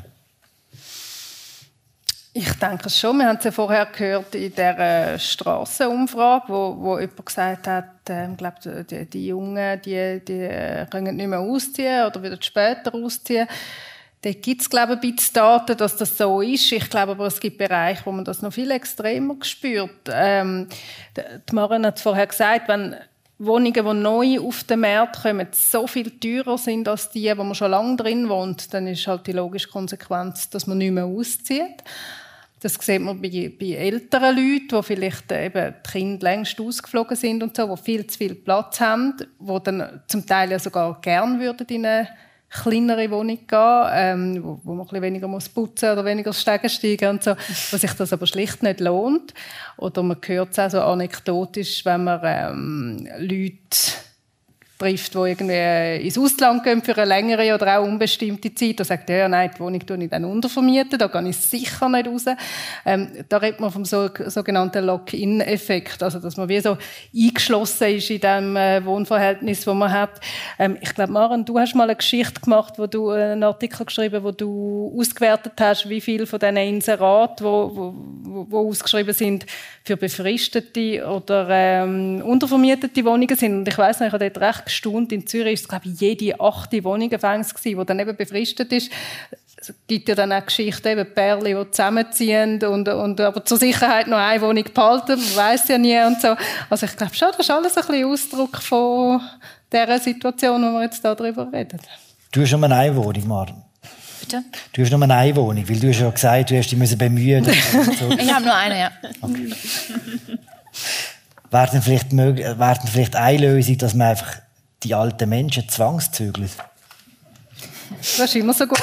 Ich denke es schon. Wir haben es ja vorher gehört in dieser Strassenumfrage, wo jemand gesagt hat, ich glaube, die Jungen die können nicht mehr ausziehen oder wieder später ausziehen. Da gibt es, glaube ich, ein bisschen Daten, dass das so ist. Ich glaube aber, es gibt Bereiche, wo man das noch viel extremer spürt. Die Maren hat es vorher gesagt, wenn Wohnungen, die neu auf den Markt kommen, so viel teurer sind als die, wo man schon lange drin wohnt, dann ist halt die logische Konsequenz, dass man nicht mehr auszieht. Das sieht man bei älteren Leuten, die vielleicht eben die Kinder längst ausgeflogen sind und so, die viel zu viel Platz haben, die dann zum Teil ja sogar gerne würden in eine kleinere Wohnung gehen, wo man ein bisschen weniger putzen oder weniger Stege steigen und so, wo sich das aber schlicht nicht lohnt. Oder man hört es auch so anekdotisch, wenn man Leute trifft, die irgendwie ins Ausland gehen für eine längere oder auch unbestimmte Zeit. Da sagt ja, nein, die Wohnung tue ich dann untervermieten, da gehe ich sicher nicht raus. Da redet man vom sogenannten Lock-in-Effekt, also dass man wie so eingeschlossen ist in dem Wohnverhältnis, das man hat. Ich glaube, Maren, du hast mal eine Geschichte gemacht, wo du einen Artikel geschrieben, wo du ausgewertet hast, wie viele von diesen Inseraten, wo ausgeschrieben sind, für befristete oder untervermietete Wohnungen sind. Und ich weiss noch, ich habe dort recht gestaunt. In Zürich ist es, glaube ich, jede 8. Wohnung die dann eben befristet ist. Es gibt ja dann auch Geschichten, eben Pärchen, die zusammenziehen und aber zur Sicherheit noch eine Wohnung behalten. Man weiss ja nie und so. Also ich glaube schon, das ist alles ein bisschen Ausdruck von dieser Situation, wo wir jetzt darüber reden. Du hast schon mal eine Wohnung, Maren. Bitte? Du hast nur eine Wohnung, weil du hast ja gesagt, du hast dich bemühen müssen. So. Ich habe nur eine, ja. Okay. Wäre dann vielleicht eine Lösung, dass man einfach die alten Menschen zwangszügelt? Das ist immer so eine gute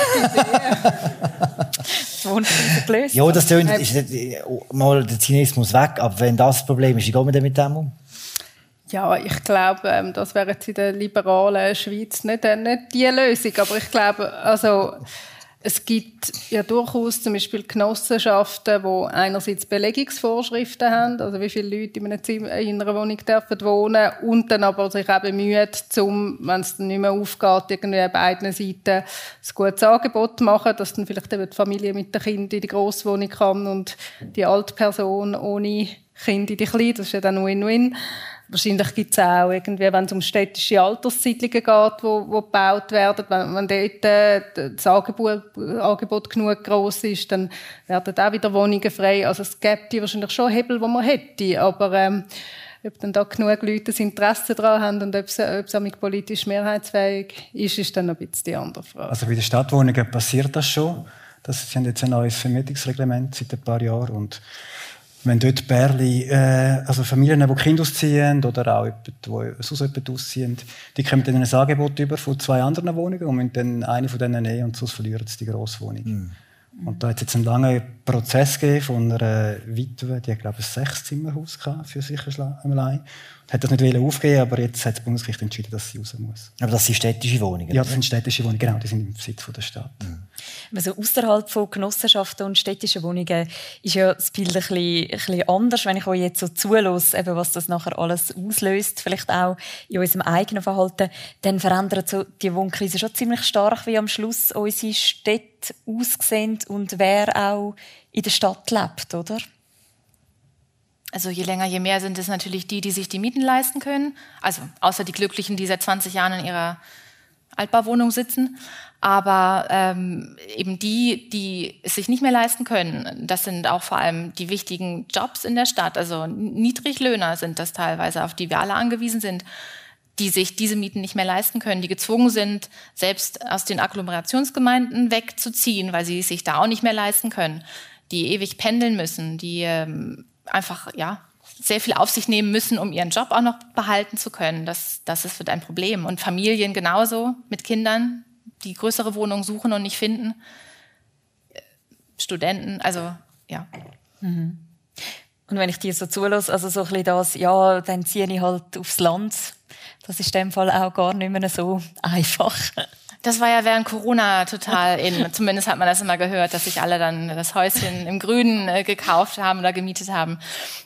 Idee. Ja, das tönt, mal der Zynismus weg, aber wenn das das Problem ist, wie gehen wir denn mit dem um? Ja, ich glaube, das wäre jetzt in der liberalen Schweiz nicht die Lösung, aber ich glaube, also es gibt ja durchaus zum Beispiel Genossenschaften, die einerseits Belegungsvorschriften haben, also wie viele Leute in einer Wohnung dürfen wohnen, und dann aber sich auch bemühen, wenn es dann nicht mehr aufgeht, irgendwie an beiden Seiten ein gutes Angebot zu machen, dass dann vielleicht eben die Familie mit den Kindern in die Grosswohnung kann und die alte Person ohne Kind in die Kleine, das ist ja dann Win-Win. Wahrscheinlich gibt es auch irgendwie, wenn es um städtische Alterssiedlungen geht, die gebaut werden, wenn dort das Angebot genug gross ist, dann werden auch wieder Wohnungen frei. Also es gibt wahrscheinlich schon Hebel, die man hätte, aber ob dann da genug Leute das Interesse daran haben und ob es politisch mehrheitsfähig ist dann noch ein bisschen die andere Frage. Also bei den Stadtwohnungen passiert das schon. Sie haben jetzt ein neues Vermietungsreglement seit ein paar Jahren und wenn dort also Familien, die Kinder ausziehen oder auch jemand, die sonst jemand ausziehen, die kommen dann ein Angebot über von 2 anderen Wohnungen und müssen dann eine von denen nehmen und sonst verlieren sie die Grosswohnung. Mhm. Und da hat es jetzt einen langen Prozess gegeben von einer Witwe, die hat, glaube ich, ein 6-Zimmerhaus für sich allein. Hat das nicht aufgeben, aber jetzt hat das Bundesgericht entschieden, dass sie raus muss. Aber das sind städtische Wohnungen? Ja, das sind städtische Wohnungen, genau, die sind im Besitz der Stadt. Mhm. Also außerhalb von Genossenschaften und städtischen Wohnungen ist ja das Bild ein bisschen anders, wenn ich euch jetzt so zuhöre, eben was das nachher alles auslöst, vielleicht auch in unserem eigenen Verhalten, dann verändert so die Wohnkrise schon ziemlich stark, wie am Schluss unsere Städte aussehen und wer auch in der Stadt lebt, oder? Also je länger, je mehr sind es natürlich die sich die Mieten leisten können. Also außer die Glücklichen, die seit 20 Jahren in ihrer Altbauwohnung sitzen. Aber eben die es sich nicht mehr leisten können, das sind auch vor allem die wichtigen Jobs in der Stadt. Also Niedriglöhner sind das teilweise, auf die wir alle angewiesen sind, die sich diese Mieten nicht mehr leisten können, die gezwungen sind, selbst aus den Agglomerationsgemeinden wegzuziehen, weil sie es sich da auch nicht mehr leisten können, die ewig pendeln müssen, die einfach sehr viel auf sich nehmen müssen, um ihren Job auch noch behalten zu können. Das wird ein Problem. Und Familien genauso mit Kindern, die größere Wohnungen suchen und nicht finden. Studenten, also ja. Mhm. Und wenn ich dir so zulasse, also so ein bisschen das, ja, dann ziehe ich halt aufs Land. Das ist in dem Fall auch gar nicht mehr so einfach. Das war ja während Corona total in. Zumindest hat man das immer gehört, dass sich alle dann das Häuschen im Grünen gekauft haben oder gemietet haben.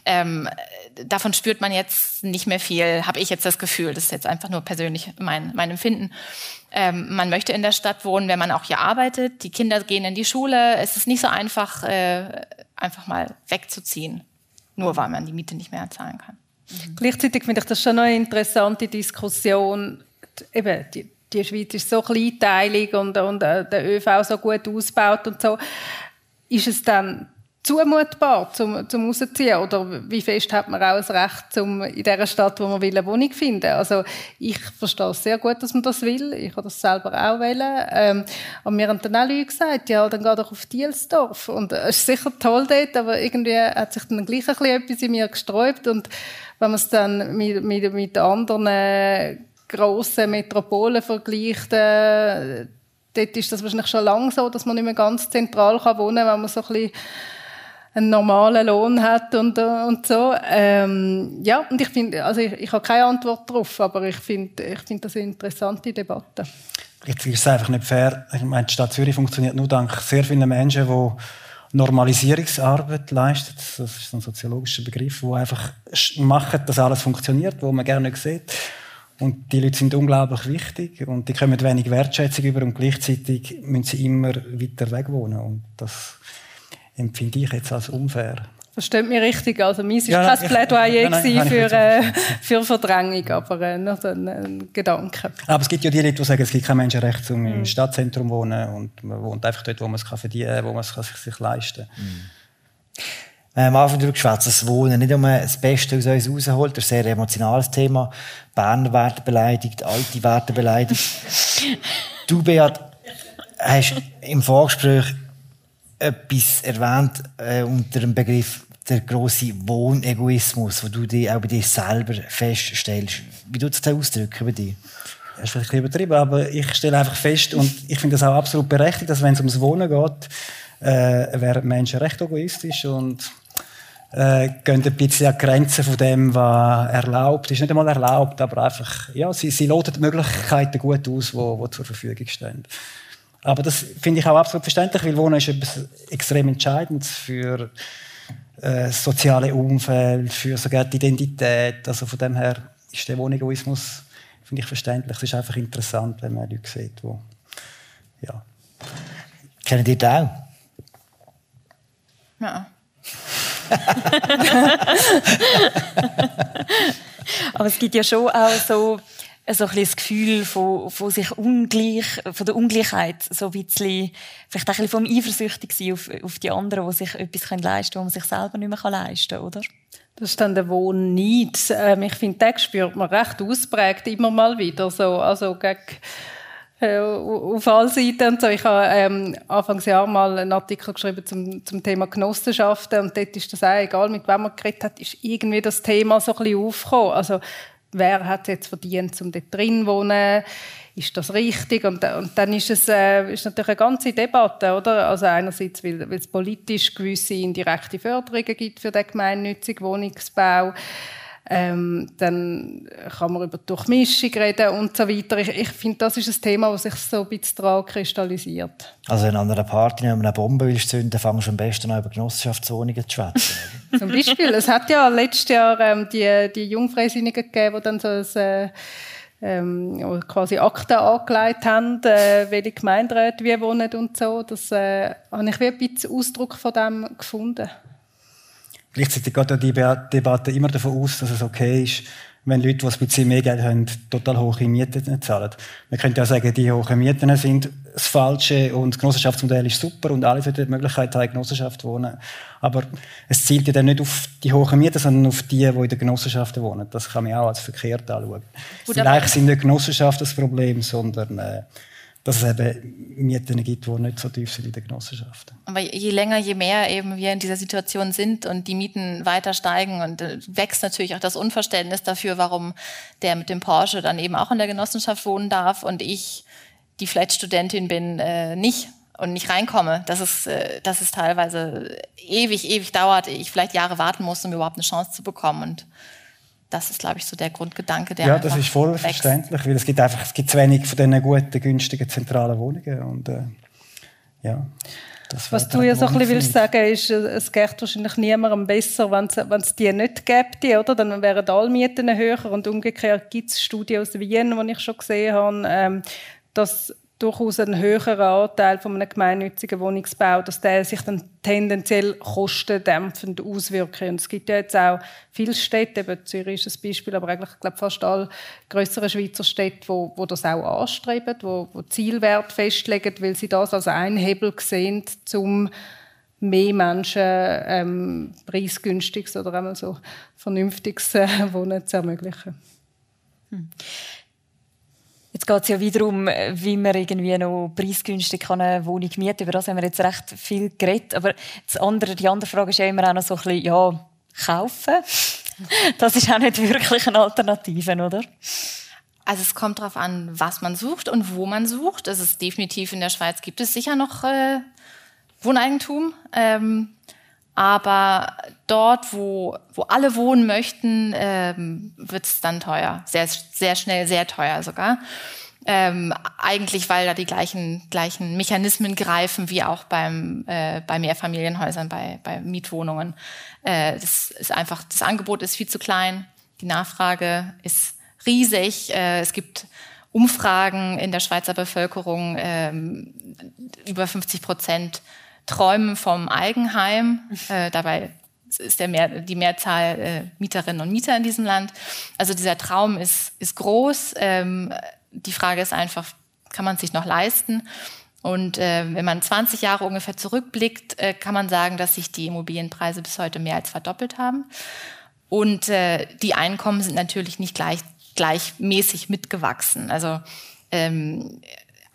Davon spürt man jetzt nicht mehr viel, habe ich jetzt das Gefühl. Das ist jetzt einfach nur persönlich mein Empfinden. Man möchte in der Stadt wohnen, wenn man auch hier arbeitet. Die Kinder gehen in die Schule. Es ist nicht so einfach, einfach mal wegzuziehen, nur weil man die Miete nicht mehr zahlen kann. Mhm. Gleichzeitig finde ich das schon eine interessante Diskussion. Eben, die Schweiz ist so kleinteilig und der ÖV so gut ausgebaut und so. Ist es dann zumutbar, zum rausziehen? Oder wie fest hat man auch das Recht, in dieser Stadt, wo man will, eine Wohnung zu finden? Also ich verstehe sehr gut, dass man das will. Ich habe das selber auch wollen. Aber mir haben dann auch Leute gesagt, ja, dann geh doch auf Dielsdorf. Und es ist sicher toll dort, aber irgendwie hat sich dann gleich ein bisschen etwas in mir gesträubt. Und wenn man es dann mit anderen grossen Metropolen vergleicht, dort ist das wahrscheinlich schon lange so, dass man nicht mehr ganz zentral wohnen kann, wenn man so ein bisschen einen normalen Lohn hat und so. Ja, und ich finde, also ich habe keine Antwort darauf, aber ich finde das eine interessante Debatte. Jetzt ist es einfach nicht fair. Ich meine, die Stadt Zürich funktioniert nur dank sehr vielen Menschen, die Normalisierungsarbeit leisten. Das ist ein soziologischer Begriff, die einfach machen, dass alles funktioniert, wo man gerne nicht sieht. Und die Leute sind unglaublich wichtig und die kommen wenig Wertschätzung über und gleichzeitig müssen sie immer weiter weg wohnen. Und das empfinde ich jetzt als unfair. Versteht mich richtig. Also meins war kein Plädoyer für Verdrängung, aber noch ein Gedanke. Aber es gibt ja die Leute, die sagen, es gibt kein Menschenrecht, um im Stadtzentrum zu wohnen und man wohnt einfach dort, wo man es verdienen kann, wo man es sich leisten kann. Am Anfang darüber geschwätzt, dass Wohnen nicht immer das Beste aus uns rausholt. Das ist ein sehr emotionales Thema. Berner werden beleidigt, alte werden beleidigt. Du, Beat, hast im Vorgespräch etwas erwähnt unter dem Begriff der grosse Wohnegoismus, wo du dich auch bei dir selber feststellst. Wie tut es das ausdrücken bei dir? Das ist vielleicht übertrieben, aber ich stelle einfach fest, und ich finde das auch absolut berechtigt, dass wenn es ums Wohnen geht, werden Menschen recht egoistisch und gehen ein bisschen an die Grenzen von dem, was erlaubt ist. Nicht einmal erlaubt, aber einfach, ja, sie loten die Möglichkeiten gut aus, die zur Verfügung stehen. Aber das finde ich auch absolut verständlich, weil Wohnen ist etwas extrem Entscheidendes für das soziale Umfeld, für sogar die Identität. Also von dem her ist der Wohnegoismus, finde ich, verständlich. Es ist einfach interessant, wenn man Leute sieht, die, ja. Kennen die das auch? Ja. Aber es gibt ja schon auch so ein das Gefühl von sich ungleich, von der Ungleichheit, so ein bisschen, vielleicht auch ein bisschen vom eifersüchtig sein auf die anderen, die sich etwas leisten können, was man sich selber nicht mehr leisten kann, oder? Das ist dann der Wohnneid. Ich finde, den spürt man recht ausprägt immer mal wieder. So, also gegen, auf allen Seiten. Und so. Ich habe Anfangsjahr mal einen Artikel geschrieben zum Thema Genossenschaften. Und dort ist das auch, egal mit wem man geredet hat, ist irgendwie das Thema so ein bisschen aufgekommen. Also, wer hat es jetzt verdient, um dort drin zu wohnen? Ist das richtig? Und dann ist es ist natürlich eine ganze Debatte, oder? Also einerseits, weil es politisch gewisse indirekte Förderungen gibt für den gemeinnützigen Wohnungsbau. Dann kann man über Durchmischung reden und so weiter. Ich finde, das ist ein Thema, das sich so ein bisschen daran kristallisiert. Also wenn du an einer Party eine Bombe willst zünden, fängst du am besten an, über Genossenschaftswohnungen zu schwätzen. Zum Beispiel. Es hat ja letztes Jahr die Jungfreisinnigen gegeben, die dann so ein quasi Akten angelegt haben, welche Gemeinderäte wie wohnen und so. Das habe ich wie ein bisschen Ausdruck von dem gefunden. Gleichzeitig geht ja die Debatte immer davon aus, dass es okay ist, wenn Leute, die ein bisschen mehr Geld haben, total hohe Mieten zahlen. Man könnte ja sagen, die hohen Mieten sind das Falsche und das Genossenschaftsmodell ist super und alle sollten die Möglichkeit haben, in Genossenschaft zu wohnen. Aber es zielt ja dann nicht auf die hohen Mieten, sondern auf die in der Genossenschaft wohnen. Das kann man auch als verkehrt anschauen. Vielleicht sind nicht Genossenschaften das Problem, sondern dass es eben Mieten gibt, die nicht so tief sind in den Genossenschaften. Aber je länger, je mehr eben wir in dieser Situation sind und die Mieten weiter steigen und wächst natürlich auch das Unverständnis dafür, warum der mit dem Porsche dann eben auch in der Genossenschaft wohnen darf und ich, die vielleicht Studentin bin, nicht und nicht reinkomme. Dass es teilweise ewig dauert, ich vielleicht Jahre warten muss, um überhaupt eine Chance zu bekommen. Und das ist, glaube ich, so der Grundgedanke, der ja, das ist voll verständlich, weil es gibt zu wenig von diesen guten, günstigen, zentralen Wohnungen. Und, ja, was du ja so ein bisschen willst sagen, ist, es geht wahrscheinlich niemandem besser, wenn es die nicht gäbe, oder? Dann wären alle Mieten höher. Und umgekehrt gibt es Studien aus Wien, die ich schon gesehen habe, dass durchaus ein höherer Anteil von einem gemeinnützigen Wohnungsbau, dass der sich dann tendenziell kostendämpfend auswirkt. Und es gibt ja jetzt auch viele Städte, eben Zürich ist ein Beispiel, aber eigentlich, ich glaube, fast alle grösseren Schweizer Städte, wo das auch anstreben, wo Zielwerte festlegen, weil sie das als einen Hebel sehen, um mehr Menschen preisgünstiges oder einmal so vernünftiges Wohnen zu ermöglichen. Jetzt geht es ja wieder um, wie man irgendwie noch preisgünstig eine Wohnung mieten kann. Über das haben wir jetzt recht viel geredet. Aber die andere Frage ist ja immer auch noch so ein bisschen, ja, kaufen. Das ist auch nicht wirklich eine Alternative, oder? Also es kommt darauf an, was man sucht und wo man sucht. Es ist definitiv in der Schweiz gibt es sicher noch Wohneigentum. Aber dort, wo alle wohnen möchten, wird es dann teuer. Sehr, sehr schnell, sehr teuer sogar. Eigentlich, weil da die gleichen Mechanismen greifen wie auch bei Mehrfamilienhäusern, bei Mietwohnungen. Das ist einfach, das Angebot ist viel zu klein, die Nachfrage ist riesig. Es gibt Umfragen in der Schweizer Bevölkerung, über 50% träumen vom Eigenheim. Dabei ist die Mehrzahl Mieterinnen und Mieter in diesem Land. Also dieser Traum ist groß. Die Frage ist einfach, kann man es sich noch leisten? Und wenn man 20 Jahre ungefähr zurückblickt, kann man sagen, dass sich die Immobilienpreise bis heute mehr als verdoppelt haben. Und die Einkommen sind natürlich nicht gleichmäßig mitgewachsen. Also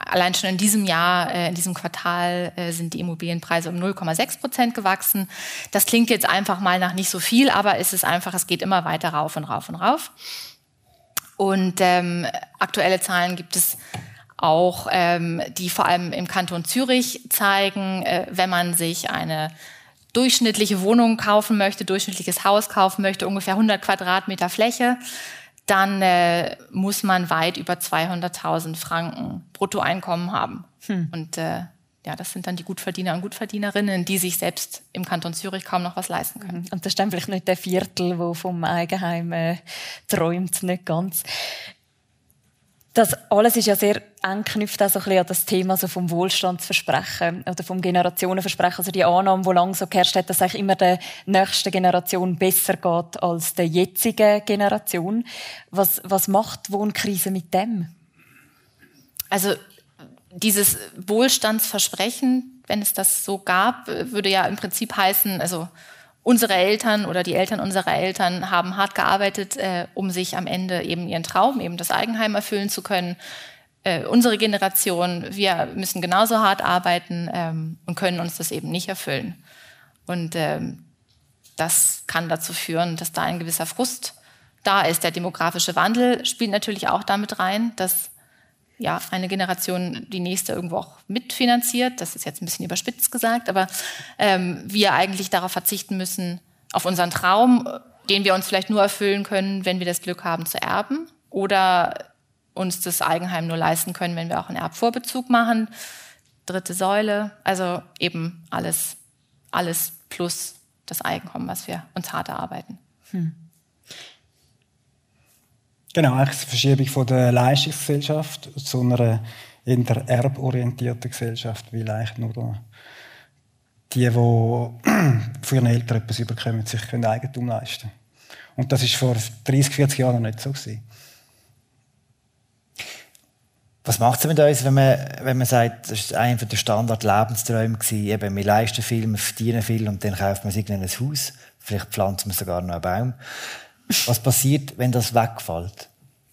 allein schon in diesem Jahr, in diesem Quartal sind die Immobilienpreise um 0,6% gewachsen. Das klingt jetzt einfach mal nach nicht so viel, aber es ist einfach, es geht immer weiter rauf und rauf und rauf. Und aktuelle Zahlen gibt es auch, die vor allem im Kanton Zürich zeigen, wenn man sich eine durchschnittliche Wohnung kaufen möchte, durchschnittliches Haus kaufen möchte, ungefähr 100 Quadratmeter Fläche, dann muss man weit über 200.000 Franken Bruttoeinkommen haben. Und das sind dann die Gutverdiener und Gutverdienerinnen, die sich selbst im Kanton Zürich kaum noch was leisten können. Und das ist dann vielleicht nicht der Viertel, der vom Eigenheim träumt, nicht ganz. Das alles ist ja sehr eng geknüpft also ein bisschen an das Thema so vom Wohlstandsversprechen oder vom Generationenversprechen. Also die Annahme, die lange so geherrscht hat, dass es eigentlich immer der nächsten Generation besser geht als der jetzigen Generation. Was macht die Wohnkrise mit dem? Also dieses Wohlstandsversprechen, wenn es das so gab, würde ja im Prinzip heißen, also unsere Eltern oder die Eltern unserer Eltern haben hart gearbeitet, um sich am Ende eben ihren Traum, eben das Eigenheim erfüllen zu können. Unsere Generation, wir müssen genauso hart arbeiten und können uns das eben nicht erfüllen. Und das kann dazu führen, dass da ein gewisser Frust da ist. Der demografische Wandel spielt natürlich auch damit rein, dass eine Generation die nächste irgendwo auch mitfinanziert. Das ist jetzt ein bisschen überspitzt gesagt, aber wir eigentlich darauf verzichten müssen, auf unseren Traum, den wir uns vielleicht nur erfüllen können, wenn wir das Glück haben zu erben oder uns das Eigenheim nur leisten können, wenn wir auch einen Erbvorbezug machen. 3. Säule, also eben alles plus das Einkommen, was wir uns hart erarbeiten. Genau, eigentlich eine Verschiebung von der Leistungsgesellschaft zu einer eher erborientierten Gesellschaft, weil eigentlich nur die von ihren Eltern etwas überkommen, sich Eigentum leisten können. Und das war vor 30, 40 Jahren noch nicht so gewesen. Was macht es mit uns, wenn man sagt, das war einer der Standard-Lebensträume, eben, wir leisten viel, wir verdienen viel und dann kauft man sich ein Haus, vielleicht pflanzt man sogar noch einen Baum. Was passiert, wenn das wegfällt?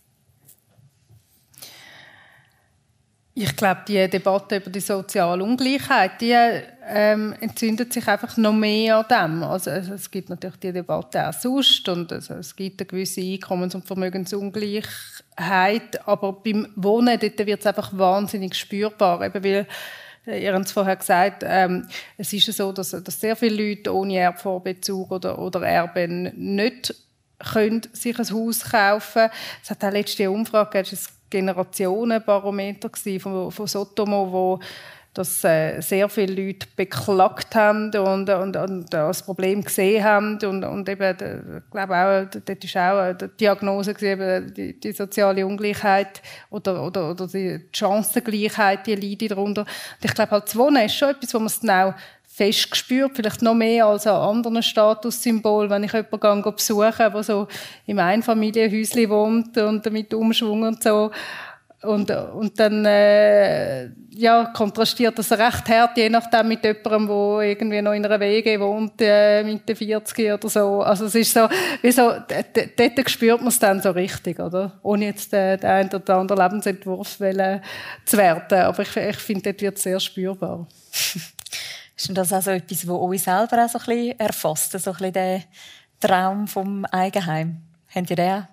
Ich glaube, die Debatte über die soziale Ungleichheit, die entzündet sich einfach noch mehr an dem. Also es gibt natürlich die Debatte auch sonst und es gibt eine gewisse Einkommens- und Vermögensungleichheit, aber beim Wohnen dort wird es einfach wahnsinnig spürbar, eben weil ihr habt es vorher gesagt, es ist so, dass sehr viele Leute ohne Erbvorbezug oder Erben nicht können sich ein Haus kaufen. Es hat auch letzte Umfrage gegeben, das Generationenbarometer von Sotomo, wo das sehr viele Leute beklagt haben und das Problem gesehen haben und eben, ich glaube auch, dort ist auch die Diagnose gewesen, die soziale Ungleichheit oder die Chancengleichheit, die leidet darunter. Und ich glaube, halt, das Wohnen ist schon etwas, wo man es genau fest gespürt, vielleicht noch mehr als an anderen Statussymbolen, wenn ich jemanden besuche, der so im Einfamilienhäuschen wohnt und mit Umschwung und so. Und dann kontrastiert das recht hart, je nachdem mit jemandem, der irgendwie noch in einer WG wohnt, Mitte 40 oder so. Also es ist so, wie so, dort spürt man es dann so richtig, oder? Ohne jetzt den einen oder anderen Lebensentwurf zu werden. Aber ich finde, dort wird es sehr spürbar. Ist das auch so etwas, das euch selber auch so ein bisschen erfasst, so ein bisschen den Traum vom Eigenheim? Habt ihr den auch?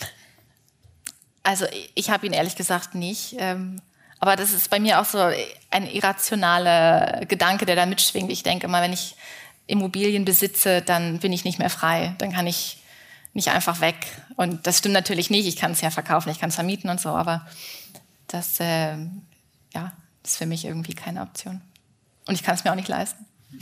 Also ich habe ihn ehrlich gesagt nicht. Aber das ist bei mir auch so ein irrationaler Gedanke, der da mitschwingt. Ich denke immer, wenn ich Immobilien besitze, dann bin ich nicht mehr frei. Dann kann ich nicht einfach weg. Und das stimmt natürlich nicht. Ich kann es ja verkaufen, ich kann es vermieten und so. Aber das ist für mich irgendwie keine Option. Und ich kann es mir auch nicht leisten.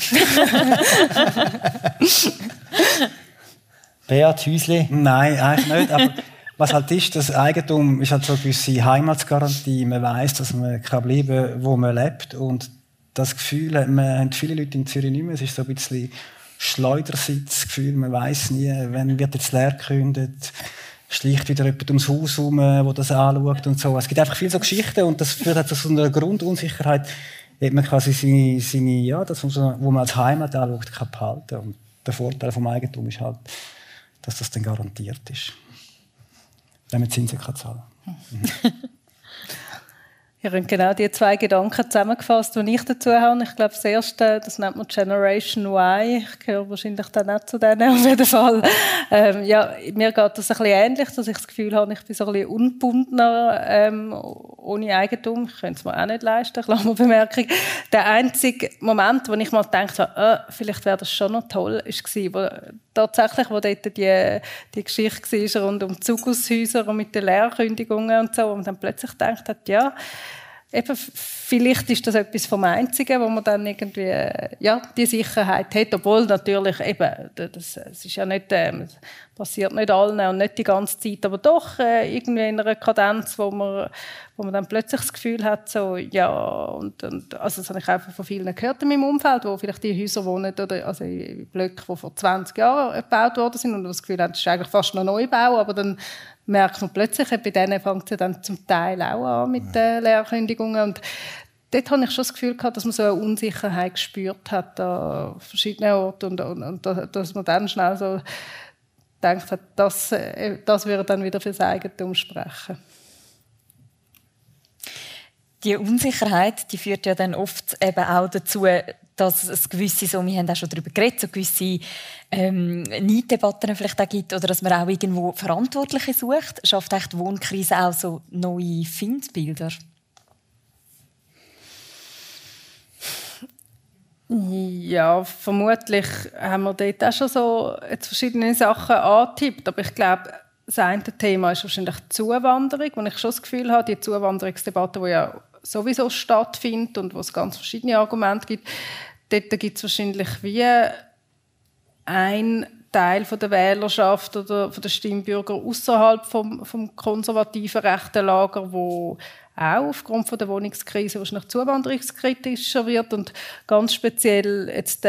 Beat, Häusli? Nein, eigentlich nicht. Aber was halt ist, das Eigentum ist halt so eine gewisse Heimatsgarantie. Man weiss, dass man bleiben kann, wo man lebt. Und das Gefühl haben viele Leute in Zürich nicht mehr. Es ist so ein bisschen Schleudersitzgefühl. Man weiss nie, wann wird jetzt leer gekündigt. Schleicht wieder jemand ums Haus herum, der das anschaut und so. Es gibt einfach viele so Geschichten und das führt halt zu einer Grundunsicherheit. Hat man quasi seine das, was man als Heimat anschaut, kann behalten. Und der Vorteil vom Eigentum ist halt, dass das dann garantiert ist. Wenn man Zinsen kann zahlen. Ihr habt genau die 2 Gedanken zusammengefasst, die ich dazu habe. Ich glaube, das erste, das nennt man Generation Y. Ich gehöre wahrscheinlich dann nicht zu denen, auf jeden Fall. Mir geht das ein bisschen ähnlich, dass ich das Gefühl habe, ich bin so ein bisschen ungebundener, ohne Eigentum. Ich könnte es mir auch nicht leisten, Klammerbemerkung. Der einzige Moment, wo ich mal gedacht habe, vielleicht wäre das schon noch toll, war tatsächlich, wo dort die Geschichte war rund um die Zugaushäuser und mit den Lehrkündigungen und so, wo man dann plötzlich gedacht hat, ja, eben, vielleicht ist das etwas vom Einzigen, wo man dann irgendwie die Sicherheit hat, obwohl natürlich eben, das ist ja nicht, passiert nicht allen und nicht die ganze Zeit, aber doch irgendwie in einer Kadenz, wo man dann plötzlich das Gefühl hat, so, ja, und also das habe ich einfach von vielen gehört in meinem Umfeld, wo vielleicht die Häuser wohnen, oder, also in Blöcken, die vor 20 Jahren gebaut worden sind und das Gefühl haben, das ist eigentlich fast noch Neubau, aber dann merkt man plötzlich, bei denen fängt es dann zum Teil auch an mit den Lehrkündigungen. Und dort habe ich schon das Gefühl gehabt, dass man so eine Unsicherheit gespürt hat an verschiedenen Orten und dass man dann schnell so gedacht hat, das würde dann wieder fürs Eigentum sprechen. Die Unsicherheit, die führt ja dann oft eben auch dazu, dass es gewisse, so, wir haben auch schon darüber geredet, so gewisse Neiddebatten vielleicht auch gibt oder dass man auch irgendwo Verantwortliche sucht. Schafft echt die Wohnkrise auch so neue Feindbilder? Ja, vermutlich haben wir dort auch schon so jetzt verschiedene Sachen angetippt, aber ich glaube, das eine Thema ist wahrscheinlich die Zuwanderung, wo ich schon das Gefühl habe, die Zuwanderungsdebatte, die ja sowieso stattfindet und wo es ganz verschiedene Argumente gibt, dort gibt es wahrscheinlich wie ein Teil von der Wählerschaft oder von der Stimmbürger außerhalb vom konservativen rechten Lager, wo auch aufgrund von der Wohnungskrise wahrscheinlich zuwanderungskritischer wird und ganz speziell jetzt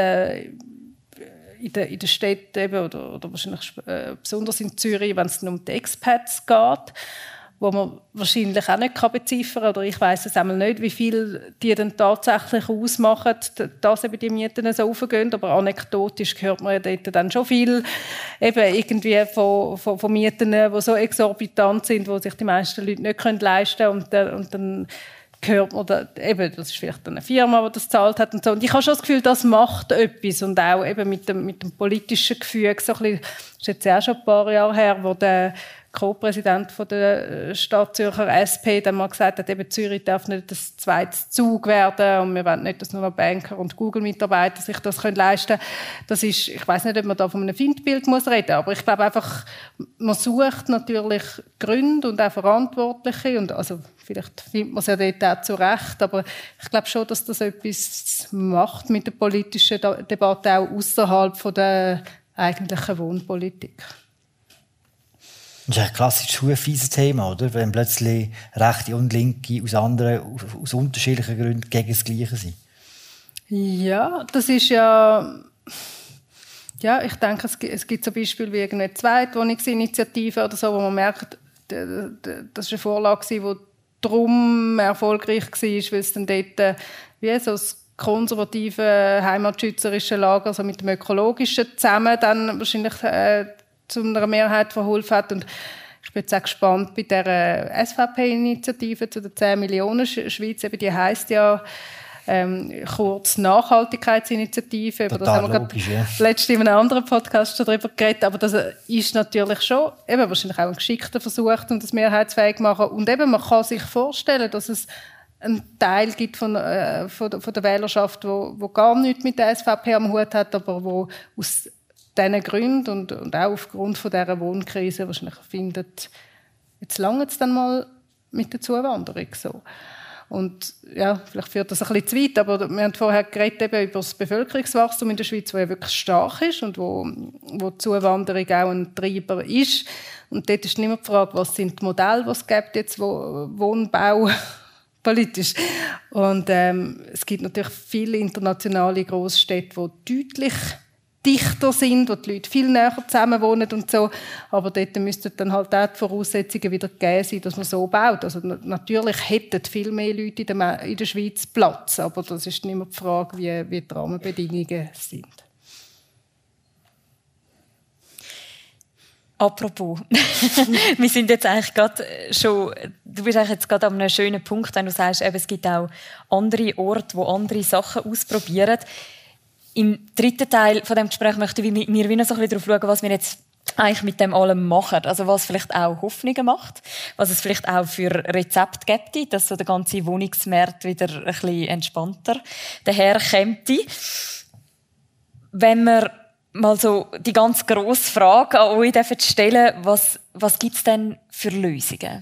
in den Städten eben, oder wahrscheinlich besonders in Zürich, wenn es um die Expats geht, wo man wahrscheinlich auch nicht beziffern kann, oder ich weiss es einmal nicht, wie viel die dann tatsächlich ausmachen, dass eben die Mieten so raufgehen, aber anekdotisch hört man ja dort dann schon viel eben irgendwie von Mieten, die so exorbitant sind, die sich die meisten Leute nicht leisten können und dann hört man da, eben, das ist vielleicht eine Firma, die das gezahlt hat und so. Und ich habe schon das Gefühl, das macht etwas und auch eben mit dem politischen Gefüge, so ein bisschen, das ist jetzt auch schon ein paar Jahre her, wo der Co-Präsident der Stadt Zürcher SP dann mal gesagt hat, eben Zürich darf nicht das zweite Zug werden und wir wollen nicht, dass nur noch Banker und Google-Mitarbeiter sich das leisten können. Das ist, ich weiss nicht, ob man da von einem Feindbild muss reden, aber ich glaube einfach, man sucht natürlich Gründe und auch Verantwortliche und also vielleicht findet man es ja dort auch zurecht, aber ich glaube schon, dass das etwas macht mit der politischen Debatte auch außerhalb von der eigentlichen Wohnpolitik. Das ist ein klassisches schulfieses Thema, oder? Wenn plötzlich Rechte und Linke aus unterschiedlichen Gründen gegen das Gleiche sind. Ja, das ist ja... Ja, ich denke, es gibt zum Beispiel wie eine Zweitwohnungsinitiative oder so, wo man merkt, das war eine Vorlage, die darum erfolgreich war, weil es dann dort wie so das konservative, heimatschützerische Lager so mit dem ökologischen zusammen dann wahrscheinlich zu einer Mehrheit verholfen hat. Und ich bin jetzt auch gespannt bei der SVP-Initiative zu den 10 Millionen Schweiz. Eben, die heisst ja kurz Nachhaltigkeitsinitiative. Total das haben wir logisch, ja. letztens in einem anderen Podcast schon darüber geredet. Aber das ist natürlich schon eben wahrscheinlich auch ein geschickter Versuch, um das mehrheitsfähig zu machen. Und eben, man kann sich vorstellen, dass es einen Teil gibt von der Wählerschaft, wo gar nichts mit der SVP am Hut hat, aber wo aus diesen Gründen und auch aufgrund von dieser Wohnkrise wahrscheinlich findet, jetzt lange es dann mal mit der Zuwanderung so. Und ja, vielleicht führt das ein bisschen zu weit, aber wir haben vorher geredet eben über das Bevölkerungswachstum in der Schweiz, das ja wirklich stark ist und wo die Zuwanderung auch ein Treiber ist. Und dort ist nicht mehr die Frage, was sind die Modelle, die es gibt jetzt, Wohnbau politisch. Und es gibt natürlich viele internationale Großstädte, die deutlich dichter sind, wo die Leute viel näher zusammen wohnen und so. Aber dort müssten dann halt auch die Voraussetzungen wieder gegeben sein, dass man so baut. Also natürlich hätten viel mehr Leute in der Schweiz Platz, aber das ist nicht mehr die Frage, wie die Rahmenbedingungen sind. Apropos, wir sind jetzt eigentlich gerade schon du bist eigentlich jetzt gerade an einem schönen Punkt, wenn du sagst, eben, es gibt auch andere Orte, wo andere Sachen ausprobieren. Im dritten Teil von dem Gespräch möchten wir wieder so ein bisschen darauf schauen, was wir jetzt eigentlich mit dem allem machen. Also was vielleicht auch Hoffnungen macht, was es vielleicht auch für Rezepte gibt, dass so der ganze Wohnungsmarkt wieder ein bisschen entspannter daherkommt. Wenn wir mal so die ganz grosse Frage an euch stellen, was gibt es denn für Lösungen?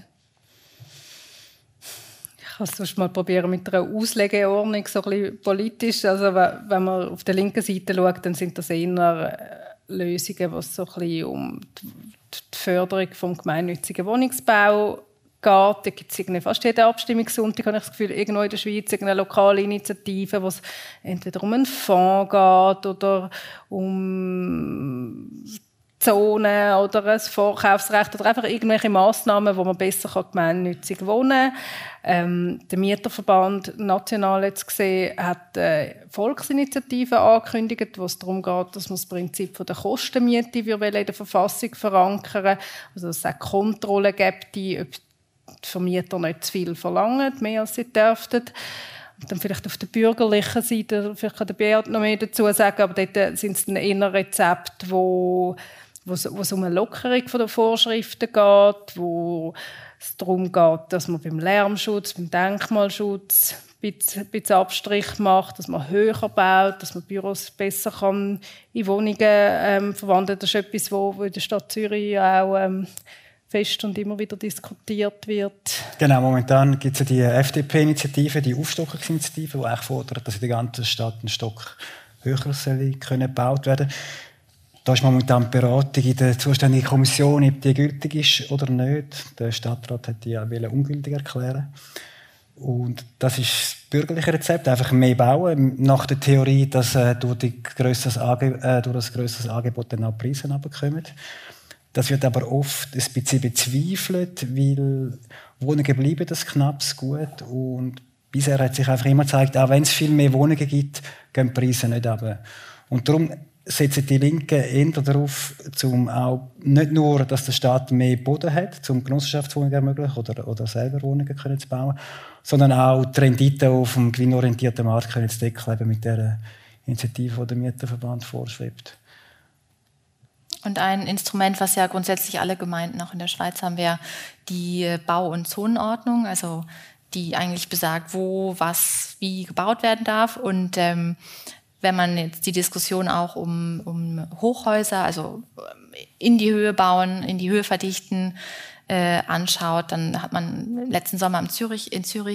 Ich kann es sonst mal probieren mit einer Auslegeordnung, so ein bisschen politisch. Also wenn man auf der linken Seite schaut, dann sind das eher Lösungen, was so ein bisschen um die Förderung des gemeinnützigen Wohnungsbau geht. Da gibt es fast jeden Abstimmungssonntag, habe ich das Gefühl, irgendwo in der Schweiz eine lokale Initiative, wo es entweder um einen Fonds geht oder um Zonen oder ein Vorkaufsrecht oder einfach irgendwelche Massnahmen, wo man besser gemeinnützig wohnen kann. Der Mieterverband national jetzt gesehen hat eine Volksinitiative angekündigt, wo es darum geht, dass man das Prinzip der Kostenmiete in der Verfassung verankern. Also dass es auch Kontrollen gibt, ob die Vermieter nicht zu viel verlangen, mehr als sie dürften. Und dann vielleicht auf der bürgerlichen Seite, vielleicht kann der Beat noch mehr dazu sagen, aber dort sind es dann eher Rezepte, wo es um eine Lockerung der Vorschriften geht, wo es darum geht, dass man beim Lärmschutz, beim Denkmalschutz ein bisschen Abstrich macht, dass man höher baut, dass man Büros besser in Wohnungen verwandeln kann. Das ist etwas, was in der Stadt Zürich auch fest und immer wieder diskutiert wird. Genau, momentan gibt es ja die FDP-Initiative, die Aufstockungsinitiative, die eigentlich fordert, dass in der ganzen Stadt ein Stock höher gebaut werden kann. Da ist momentan die Beratung in der zuständigen Kommission, ob die gültig ist oder nicht. Der Stadtrat hat die ja ungültig erklären. Und das ist das bürgerliche Rezept, einfach mehr bauen, nach der Theorie, dass durch das grösseres Angebot dann auch Preise runterkommen. Das wird aber oft ein bisschen bezweifelt, weil Wohnungen bleiben das knappes Gut. Und bisher hat sich einfach immer gezeigt, auch wenn es viel mehr Wohnungen gibt, gehen die Preise nicht runter. Und darum setzen die Linken eher darauf, auch nicht nur, dass der Staat mehr Boden hat, um Genossenschaftswohnungen ermöglichen oder selber Wohnungen zu bauen, sondern auch die Rendite auf dem gewinnorientierten Markt zu decken, mit der Initiative, die der Mieterverband vorschreibt. Und ein Instrument, was ja grundsätzlich alle Gemeinden auch in der Schweiz haben, wäre die Bau- und Zonenordnung, also die eigentlich besagt, wo, was, wie gebaut werden darf. Und wenn man jetzt die Diskussion auch um Hochhäuser, also in die Höhe bauen, in die Höhe verdichten, anschaut, dann hat man letzten Sommer in Zürich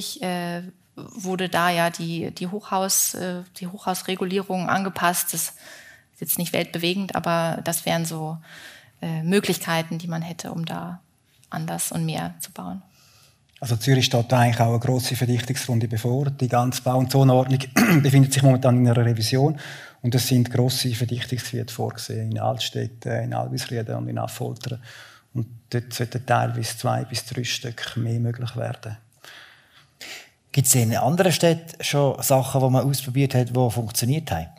wurde da ja die Hochhausregulierung angepasst. Das ist jetzt nicht weltbewegend, aber das wären so Möglichkeiten, die man hätte, um da anders und mehr zu bauen. Also Zürich steht da eigentlich auch eine grosse Verdichtungsrunde bevor. Die ganze Bau- und Zonenordnung befindet sich momentan in einer Revision und es sind grosse Verdichtungsgebiete vorgesehen in Altstädten, in Albisrieden und in Affoltern. Und dort sollten teilweise 2 bis 3 Stück mehr möglich werden. Gibt es in anderen Städten schon Sachen, die man ausprobiert hat, die funktioniert haben?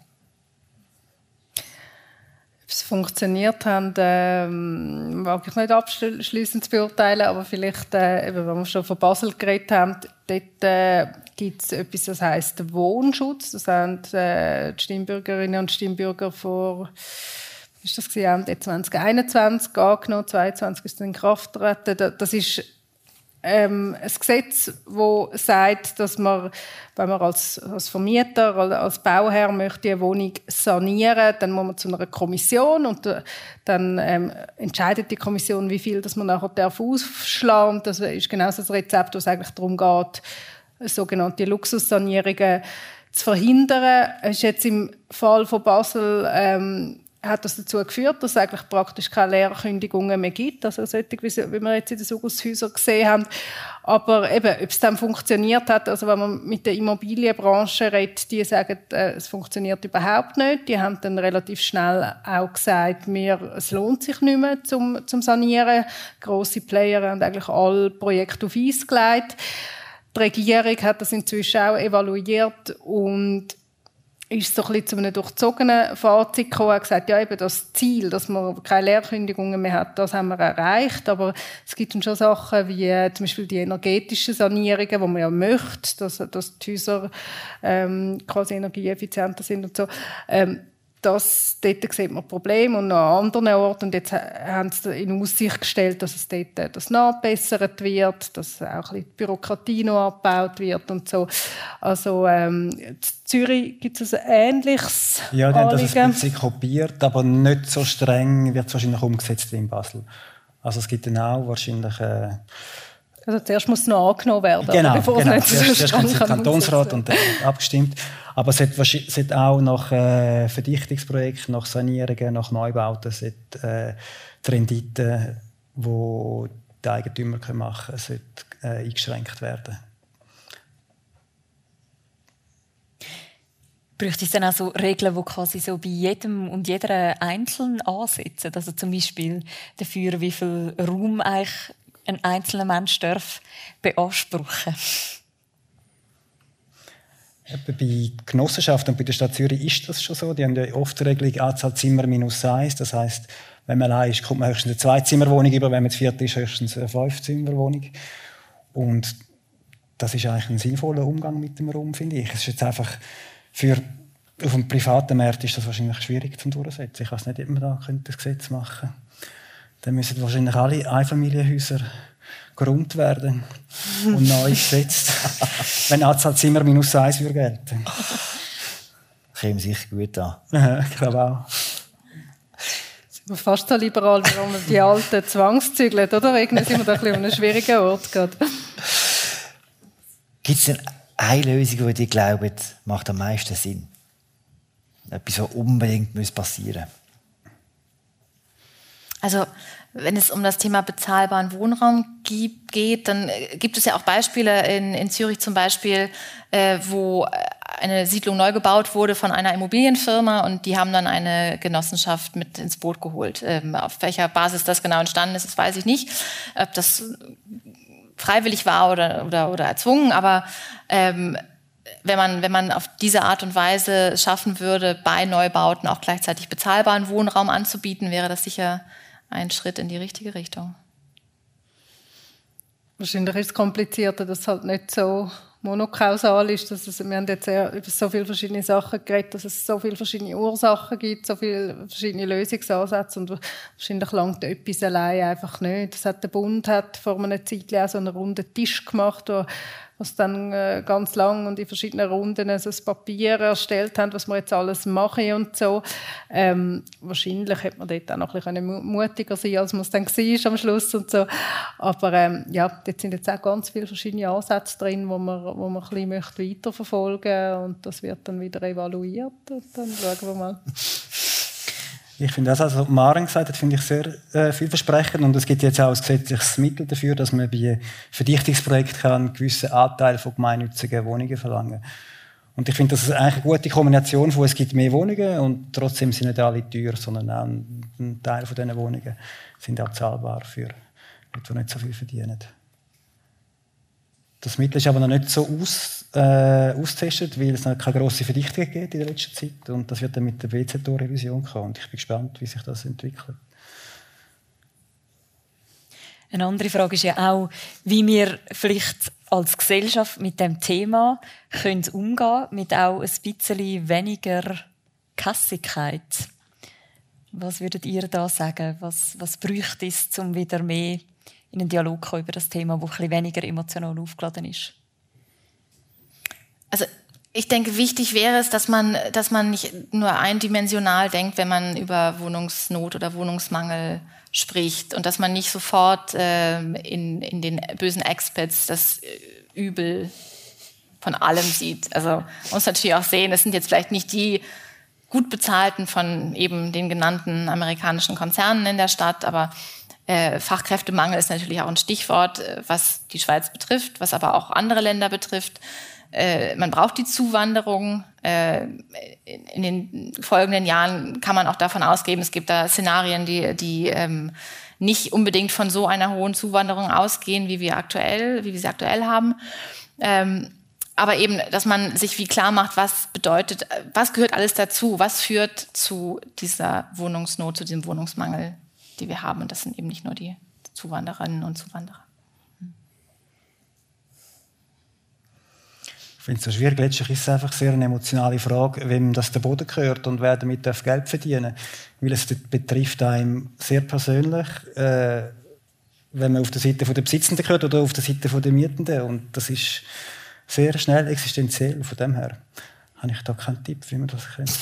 Ob es funktioniert hat, mag ich nicht abschliessend zu beurteilen, aber vielleicht, wenn wir schon von Basel geredet haben, dort gibt es etwas, das heisst Wohnschutz. Das haben die Stimmbürgerinnen und Stimmbürger vor Ende 2021 angenommen, 2022 ist es in Kraft getreten. Das ist ein Gesetz, das sagt, dass man, wenn man als Vermieter oder als Bauherr möchte eine Wohnung sanieren, dann muss man zu einer Kommission und dann entscheidet die Kommission, wie viel das man nachher aufschlagen darf. Und das ist genau das Rezept, wo es eigentlich darum geht, sogenannte Luxussanierungen zu verhindern. Es ist jetzt im Fall von Basel hat das dazu geführt, dass es eigentlich praktisch keine Leerkündigungen mehr gibt, also solche, wie wir jetzt in den Suchhaushäusern gesehen haben. Aber eben, ob es dann funktioniert hat, also wenn man mit der Immobilienbranche redet, die sagen, es funktioniert überhaupt nicht. Die haben dann relativ schnell auch gesagt, es lohnt sich nicht mehr zum Sanieren. Grosse Player haben eigentlich alle Projekte auf Eis gelegt. Die Regierung hat das inzwischen auch evaluiert und ist so ein bisschen zu einem durchzogenen Fazit gekommen. Er hat gesagt, ja, eben das Ziel, dass man keine Leerkündigungen mehr hat, das haben wir erreicht. Aber es gibt dann schon Sachen wie zum Beispiel die energetischen Sanierungen, wo man ja möchte, dass die Häuser quasi energieeffizienter sind und so. Dort sieht man Probleme und noch an anderen Orten. Und jetzt haben sie in Aussicht gestellt, dass es dort das nachbessert wird, dass auch ein bisschen die Bürokratie noch abgebaut wird und so. Also in Zürich gibt es ein ähnliches Ja, die haben das ein Anliegen. bisschen kopiert, aber nicht so streng wird es wahrscheinlich umgesetzt wie in Basel. Also es gibt dann auch wahrscheinlich... Also zuerst muss es noch angenommen werden, Genau, bevor genau. es nicht so Zuerst kommt es in den Kantonsrat und und abgestimmt. Aber es hat auch nach Verdichtungsprojekten, nach Sanierungen, nach Neubauten die Rendite, die die Eigentümer machen können, eingeschränkt werden. Bräuchte es dann auch so Regeln, die quasi so bei jedem und jeder einzeln ansetzen? Also zum Beispiel dafür, wie viel Raum eigentlich ein einzelner Mensch darf beanspruchen? Bei Genossenschaften und bei der Stadt Zürich ist das schon so. Die haben ja oft die Regelung Anzahl Zimmer -1. Das heisst, wenn man allein ist, kommt man höchstens eine 2-Zimmer-Wohnung über, wenn man zu viert ist, höchstens eine 5-Zimmer-Wohnung. Und das ist eigentlich ein sinnvoller Umgang mit dem Raum, finde ich. Es ist jetzt einfach auf dem privaten Markt ist das wahrscheinlich schwierig zu durchsetzen. Ich weiß nicht, ob man da ein Gesetz machen könnte. Dann müssen wahrscheinlich alle Einfamilienhäuser gerummt werden und neu gesetzt, wenn Anzahl Zimmer -1 würde gelten. Käme sicher gut an. Ich glaube auch. sind wir fast so liberal, wie wenn man die alten Zwangszügel, oder? Irgendwie sind wir da ein bisschen an einem schwierigen Ort gerade. Gibt es denn eine Lösung, die ihr glaubt, macht am meisten Sinn? Etwas, was unbedingt passieren muss? Also, wenn es um das Thema bezahlbaren Wohnraum geht, dann gibt es ja auch Beispiele in Zürich zum Beispiel, wo eine Siedlung neu gebaut wurde von einer Immobilienfirma und die haben dann eine Genossenschaft mit ins Boot geholt. Auf welcher Basis das genau entstanden ist, das weiß ich nicht. Ob das freiwillig war oder erzwungen, aber wenn man auf diese Art und Weise schaffen würde, bei Neubauten auch gleichzeitig bezahlbaren Wohnraum anzubieten, wäre das sicher ein Schritt in die richtige Richtung. Wahrscheinlich ist es komplizierter, dass es halt nicht so monokausal ist. Wir haben jetzt über so viele verschiedene Sachen geredet, dass es so viele verschiedene Ursachen gibt, so viele verschiedene Lösungsansätze und wahrscheinlich langt etwas allein einfach nicht. Der Bund hat vor einer Zeit auch so einen runden Tisch gemacht, was dann ganz lang und in verschiedenen Runden so ein Papier erstellt haben, was wir jetzt alles machen und so. Wahrscheinlich hätte man dort auch noch ein bisschen mutiger sein, als man es dann war am Schluss und so. Aber ja, dort sind jetzt auch ganz viele verschiedene Ansätze drin, wo man ein bisschen weiterverfolgen möchte und das wird dann wieder evaluiert und dann schauen wir mal. Ich finde das, was Maren gesagt hat, finde ich sehr vielversprechend. Und es gibt jetzt auch ein gesetzliches Mittel dafür, dass man bei Verdichtungsprojekten einen gewissen Anteil von gemeinnützigen Wohnungen verlangen kann. Und ich finde, das ist eigentlich eine gute Kombination von, es gibt mehr Wohnungen und trotzdem sind nicht alle teuer, sondern auch ein Teil von diesen Wohnungen sind auch zahlbar für Leute, die nicht so viel verdienen. Das Mittel ist aber noch nicht so ausgetestet, weil es noch keine grosse Verdichtung gibt in der letzten Zeit. Und das wird dann mit der BZO-Revision kommen. Und ich bin gespannt, wie sich das entwickelt. Eine andere Frage ist ja auch, wie wir vielleicht als Gesellschaft mit dem Thema umgehen können, mit auch ein bisschen weniger Kässigkeit. Was würdet ihr da sagen? Was bräuchte es, um wieder mehr in einen Dialog kommen über das Thema, das ein bisschen weniger emotional aufgeladen ist? Also ich denke, wichtig wäre es, dass man nicht nur eindimensional denkt, wenn man über Wohnungsnot oder Wohnungsmangel spricht und dass man nicht sofort in den bösen Expats das Übel von allem sieht. Also man muss natürlich auch sehen, es sind jetzt vielleicht nicht die gut bezahlten von eben den genannten amerikanischen Konzernen in der Stadt, aber Fachkräftemangel ist natürlich auch ein Stichwort, was die Schweiz betrifft, was aber auch andere Länder betrifft. Man braucht die Zuwanderung. In den folgenden Jahren kann man auch davon ausgehen, es gibt da Szenarien, die nicht unbedingt von so einer hohen Zuwanderung ausgehen, wie wir sie aktuell haben. Aber eben, dass man sich wie klar macht, was bedeutet, was gehört alles dazu, was führt zu dieser Wohnungsnot, zu diesem Wohnungsmangel, die wir haben. Und das sind eben nicht nur die Zuwandererinnen und Zuwanderer. Ich finde es so schwierig. Letztlich ist es einfach sehr eine emotionale Frage, wem das der Boden gehört und wer damit Geld verdienen darf. Weil es betrifft einem sehr persönlich, wenn man auf der Seite der Besitzenden gehört oder auf der Seite der Mietenden. Und das ist sehr schnell existenziell. Von dem her habe ich da keinen Tipp, wie man das könnte.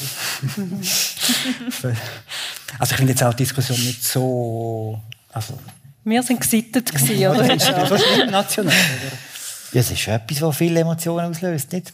Also ich finde jetzt auch die Diskussion nicht so... Also wir sind gesittet gewesen, oder? Das ist so schlimm national, oder? Ja, es ist schon etwas, das viele Emotionen auslöst, nicht?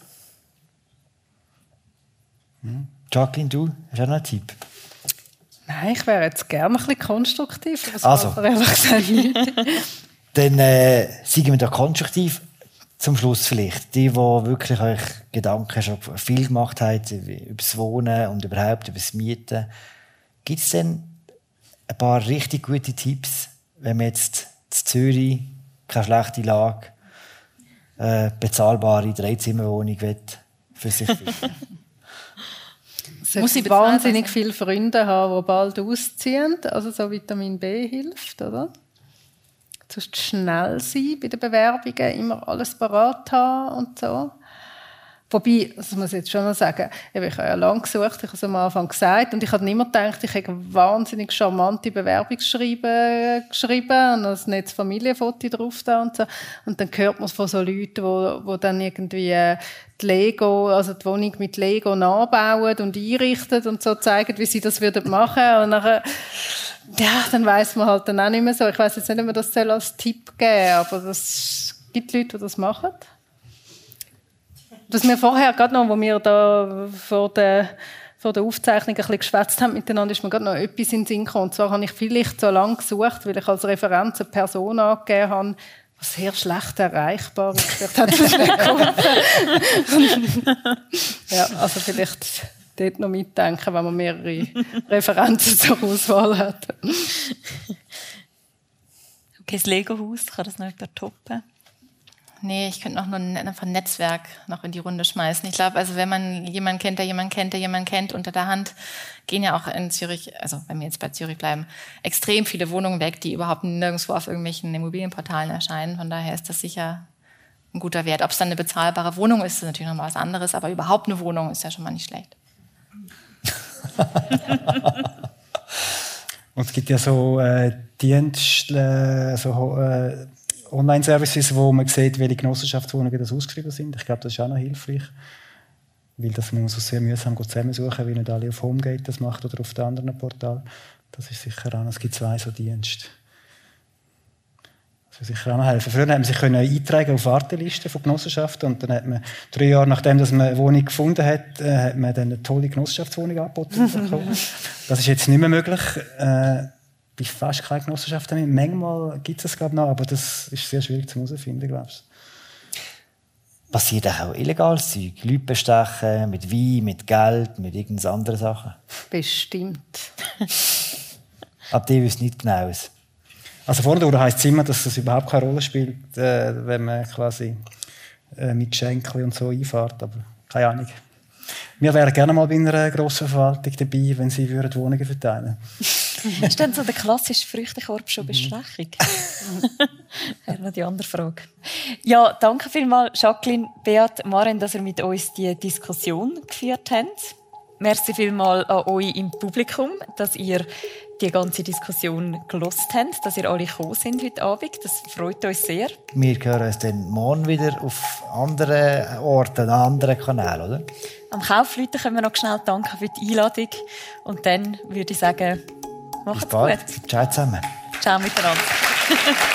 Jacqueline, du hast auch noch einen Tipp? Nein, ich wäre jetzt gerne ein bisschen konstruktiv. Also. Ehrlich gesagt nicht. Dann seien wir da konstruktiv. Zum Schluss vielleicht. Die wirklich euch Gedanken schon viel gemacht haben über das Wohnen und überhaupt über das Mieten. Gibt es denn ein paar richtig gute Tipps, wenn man jetzt in Zürich keine schlechte Lage, bezahlbare 3-Zimmer-Wohnung für sich finden? Muss sie wahnsinnig viele Freunde haben, die bald ausziehen, also so Vitamin B hilft, oder? Sonst schnell sein bei den Bewerbungen, immer alles parat haben und so. Wobei, das muss ich jetzt schon noch sagen, ich habe ja lange gesucht, ich habe es am Anfang gesagt, und ich habe immer gedacht, ich habe eine wahnsinnig charmante Bewerbungsschreiben geschrieben und ein nettes Familienfoto drauf da und so. Und dann hört man es von so Leuten, die dann irgendwie die Lego, also die Wohnung mit Lego nachbauen und einrichten und so zeigen, wie sie das würden machen. Und nachher, ja, dann weiss man halt dann auch nicht mehr so. Ich weiss jetzt nicht, ob man das als Tipp geben soll, aber es gibt Leute, die das machen. Was wir vorher, gerade noch, wo wir da vor der Aufzeichnung ein bisschen geschwätzt haben miteinander, ist mir gerade noch etwas in den Sinn gekommen. Und zwar habe ich vielleicht so lange gesucht, weil ich als Referenz eine Person angegeben habe, die sehr schlecht erreichbar ist. Vielleicht hat das nicht geholfen. Ja, also vielleicht dort noch mitdenken, wenn man mehrere Referenzen zur Auswahl hat. Okay, das Lego-Haus, kann das noch jemand toppen? Nee, ich könnte noch einfach ein Netzwerk noch in die Runde schmeißen. Ich glaube, also wenn man jemanden kennt, der jemanden kennt, der jemanden kennt, unter der Hand gehen ja auch in Zürich, also wenn wir jetzt bei Zürich bleiben, extrem viele Wohnungen weg, die überhaupt nirgendwo auf irgendwelchen Immobilienportalen erscheinen. Von daher ist das sicher ein guter Wert. Ob es dann eine bezahlbare Wohnung ist, ist natürlich noch mal was anderes, aber überhaupt eine Wohnung ist ja schon mal nicht schlecht. Und es gibt ja so Dienste, Online-Services, wo man sieht, welche Genossenschaftswohnungen das ausgeschrieben sind. Ich glaube, das ist auch noch hilfreich. Weil das muss man so sehr mühsam zusammensuchen, wie nicht alle auf Homegate das macht oder auf den anderen Portal. Das ist sicher auch noch. Es gibt 2 so Dienste. Das würde sicher auch noch helfen. Früher konnte man sich eintragen auf Wartelisten von Genossenschaften und dann hat man 3 Jahre nachdem dass man eine Wohnung gefunden hat, hat man dann eine tolle Genossenschaftswohnung angeboten bekommen. Das ist jetzt nicht mehr möglich. Bei fast keine Genossenschaft mehr. Manchmal gibt es das glaube noch, aber das ist sehr schwierig zu herausfinden, glaube ich. Passiert auch illegales Zeug? Leute bestechen mit Wein, mit Geld, mit irgendeinen anderen Sachen? Bestimmt. Aber die wissen nicht genau. Also vorne heisst es immer, dass das überhaupt keine Rolle spielt, wenn man quasi mit Geschenken und so einfährt, aber keine Ahnung. Wir wären gerne mal bei einer grossen Verwaltung dabei, wenn sie Wohnungen verteilen würden. Ist dann so der klassische Früchtekorb schon Bestechung? Wäre noch die andere Frage. Ja, danke vielmals, Jacqueline, Beat, Maren, dass ihr mit uns die Diskussion geführt habt. Merci vielmals an euch im Publikum, dass ihr die ganze Diskussion gehört habt, dass ihr alle gekommen sind heute Abend. Das freut uns sehr. Wir hören uns dann morgen wieder auf anderen Orten, an anderen Kanälen, oder? Am Kaufleuten können wir noch schnell danken für die Einladung. Und dann würde ich sagen, macht's gut. Ciao zusammen. Ciao miteinander.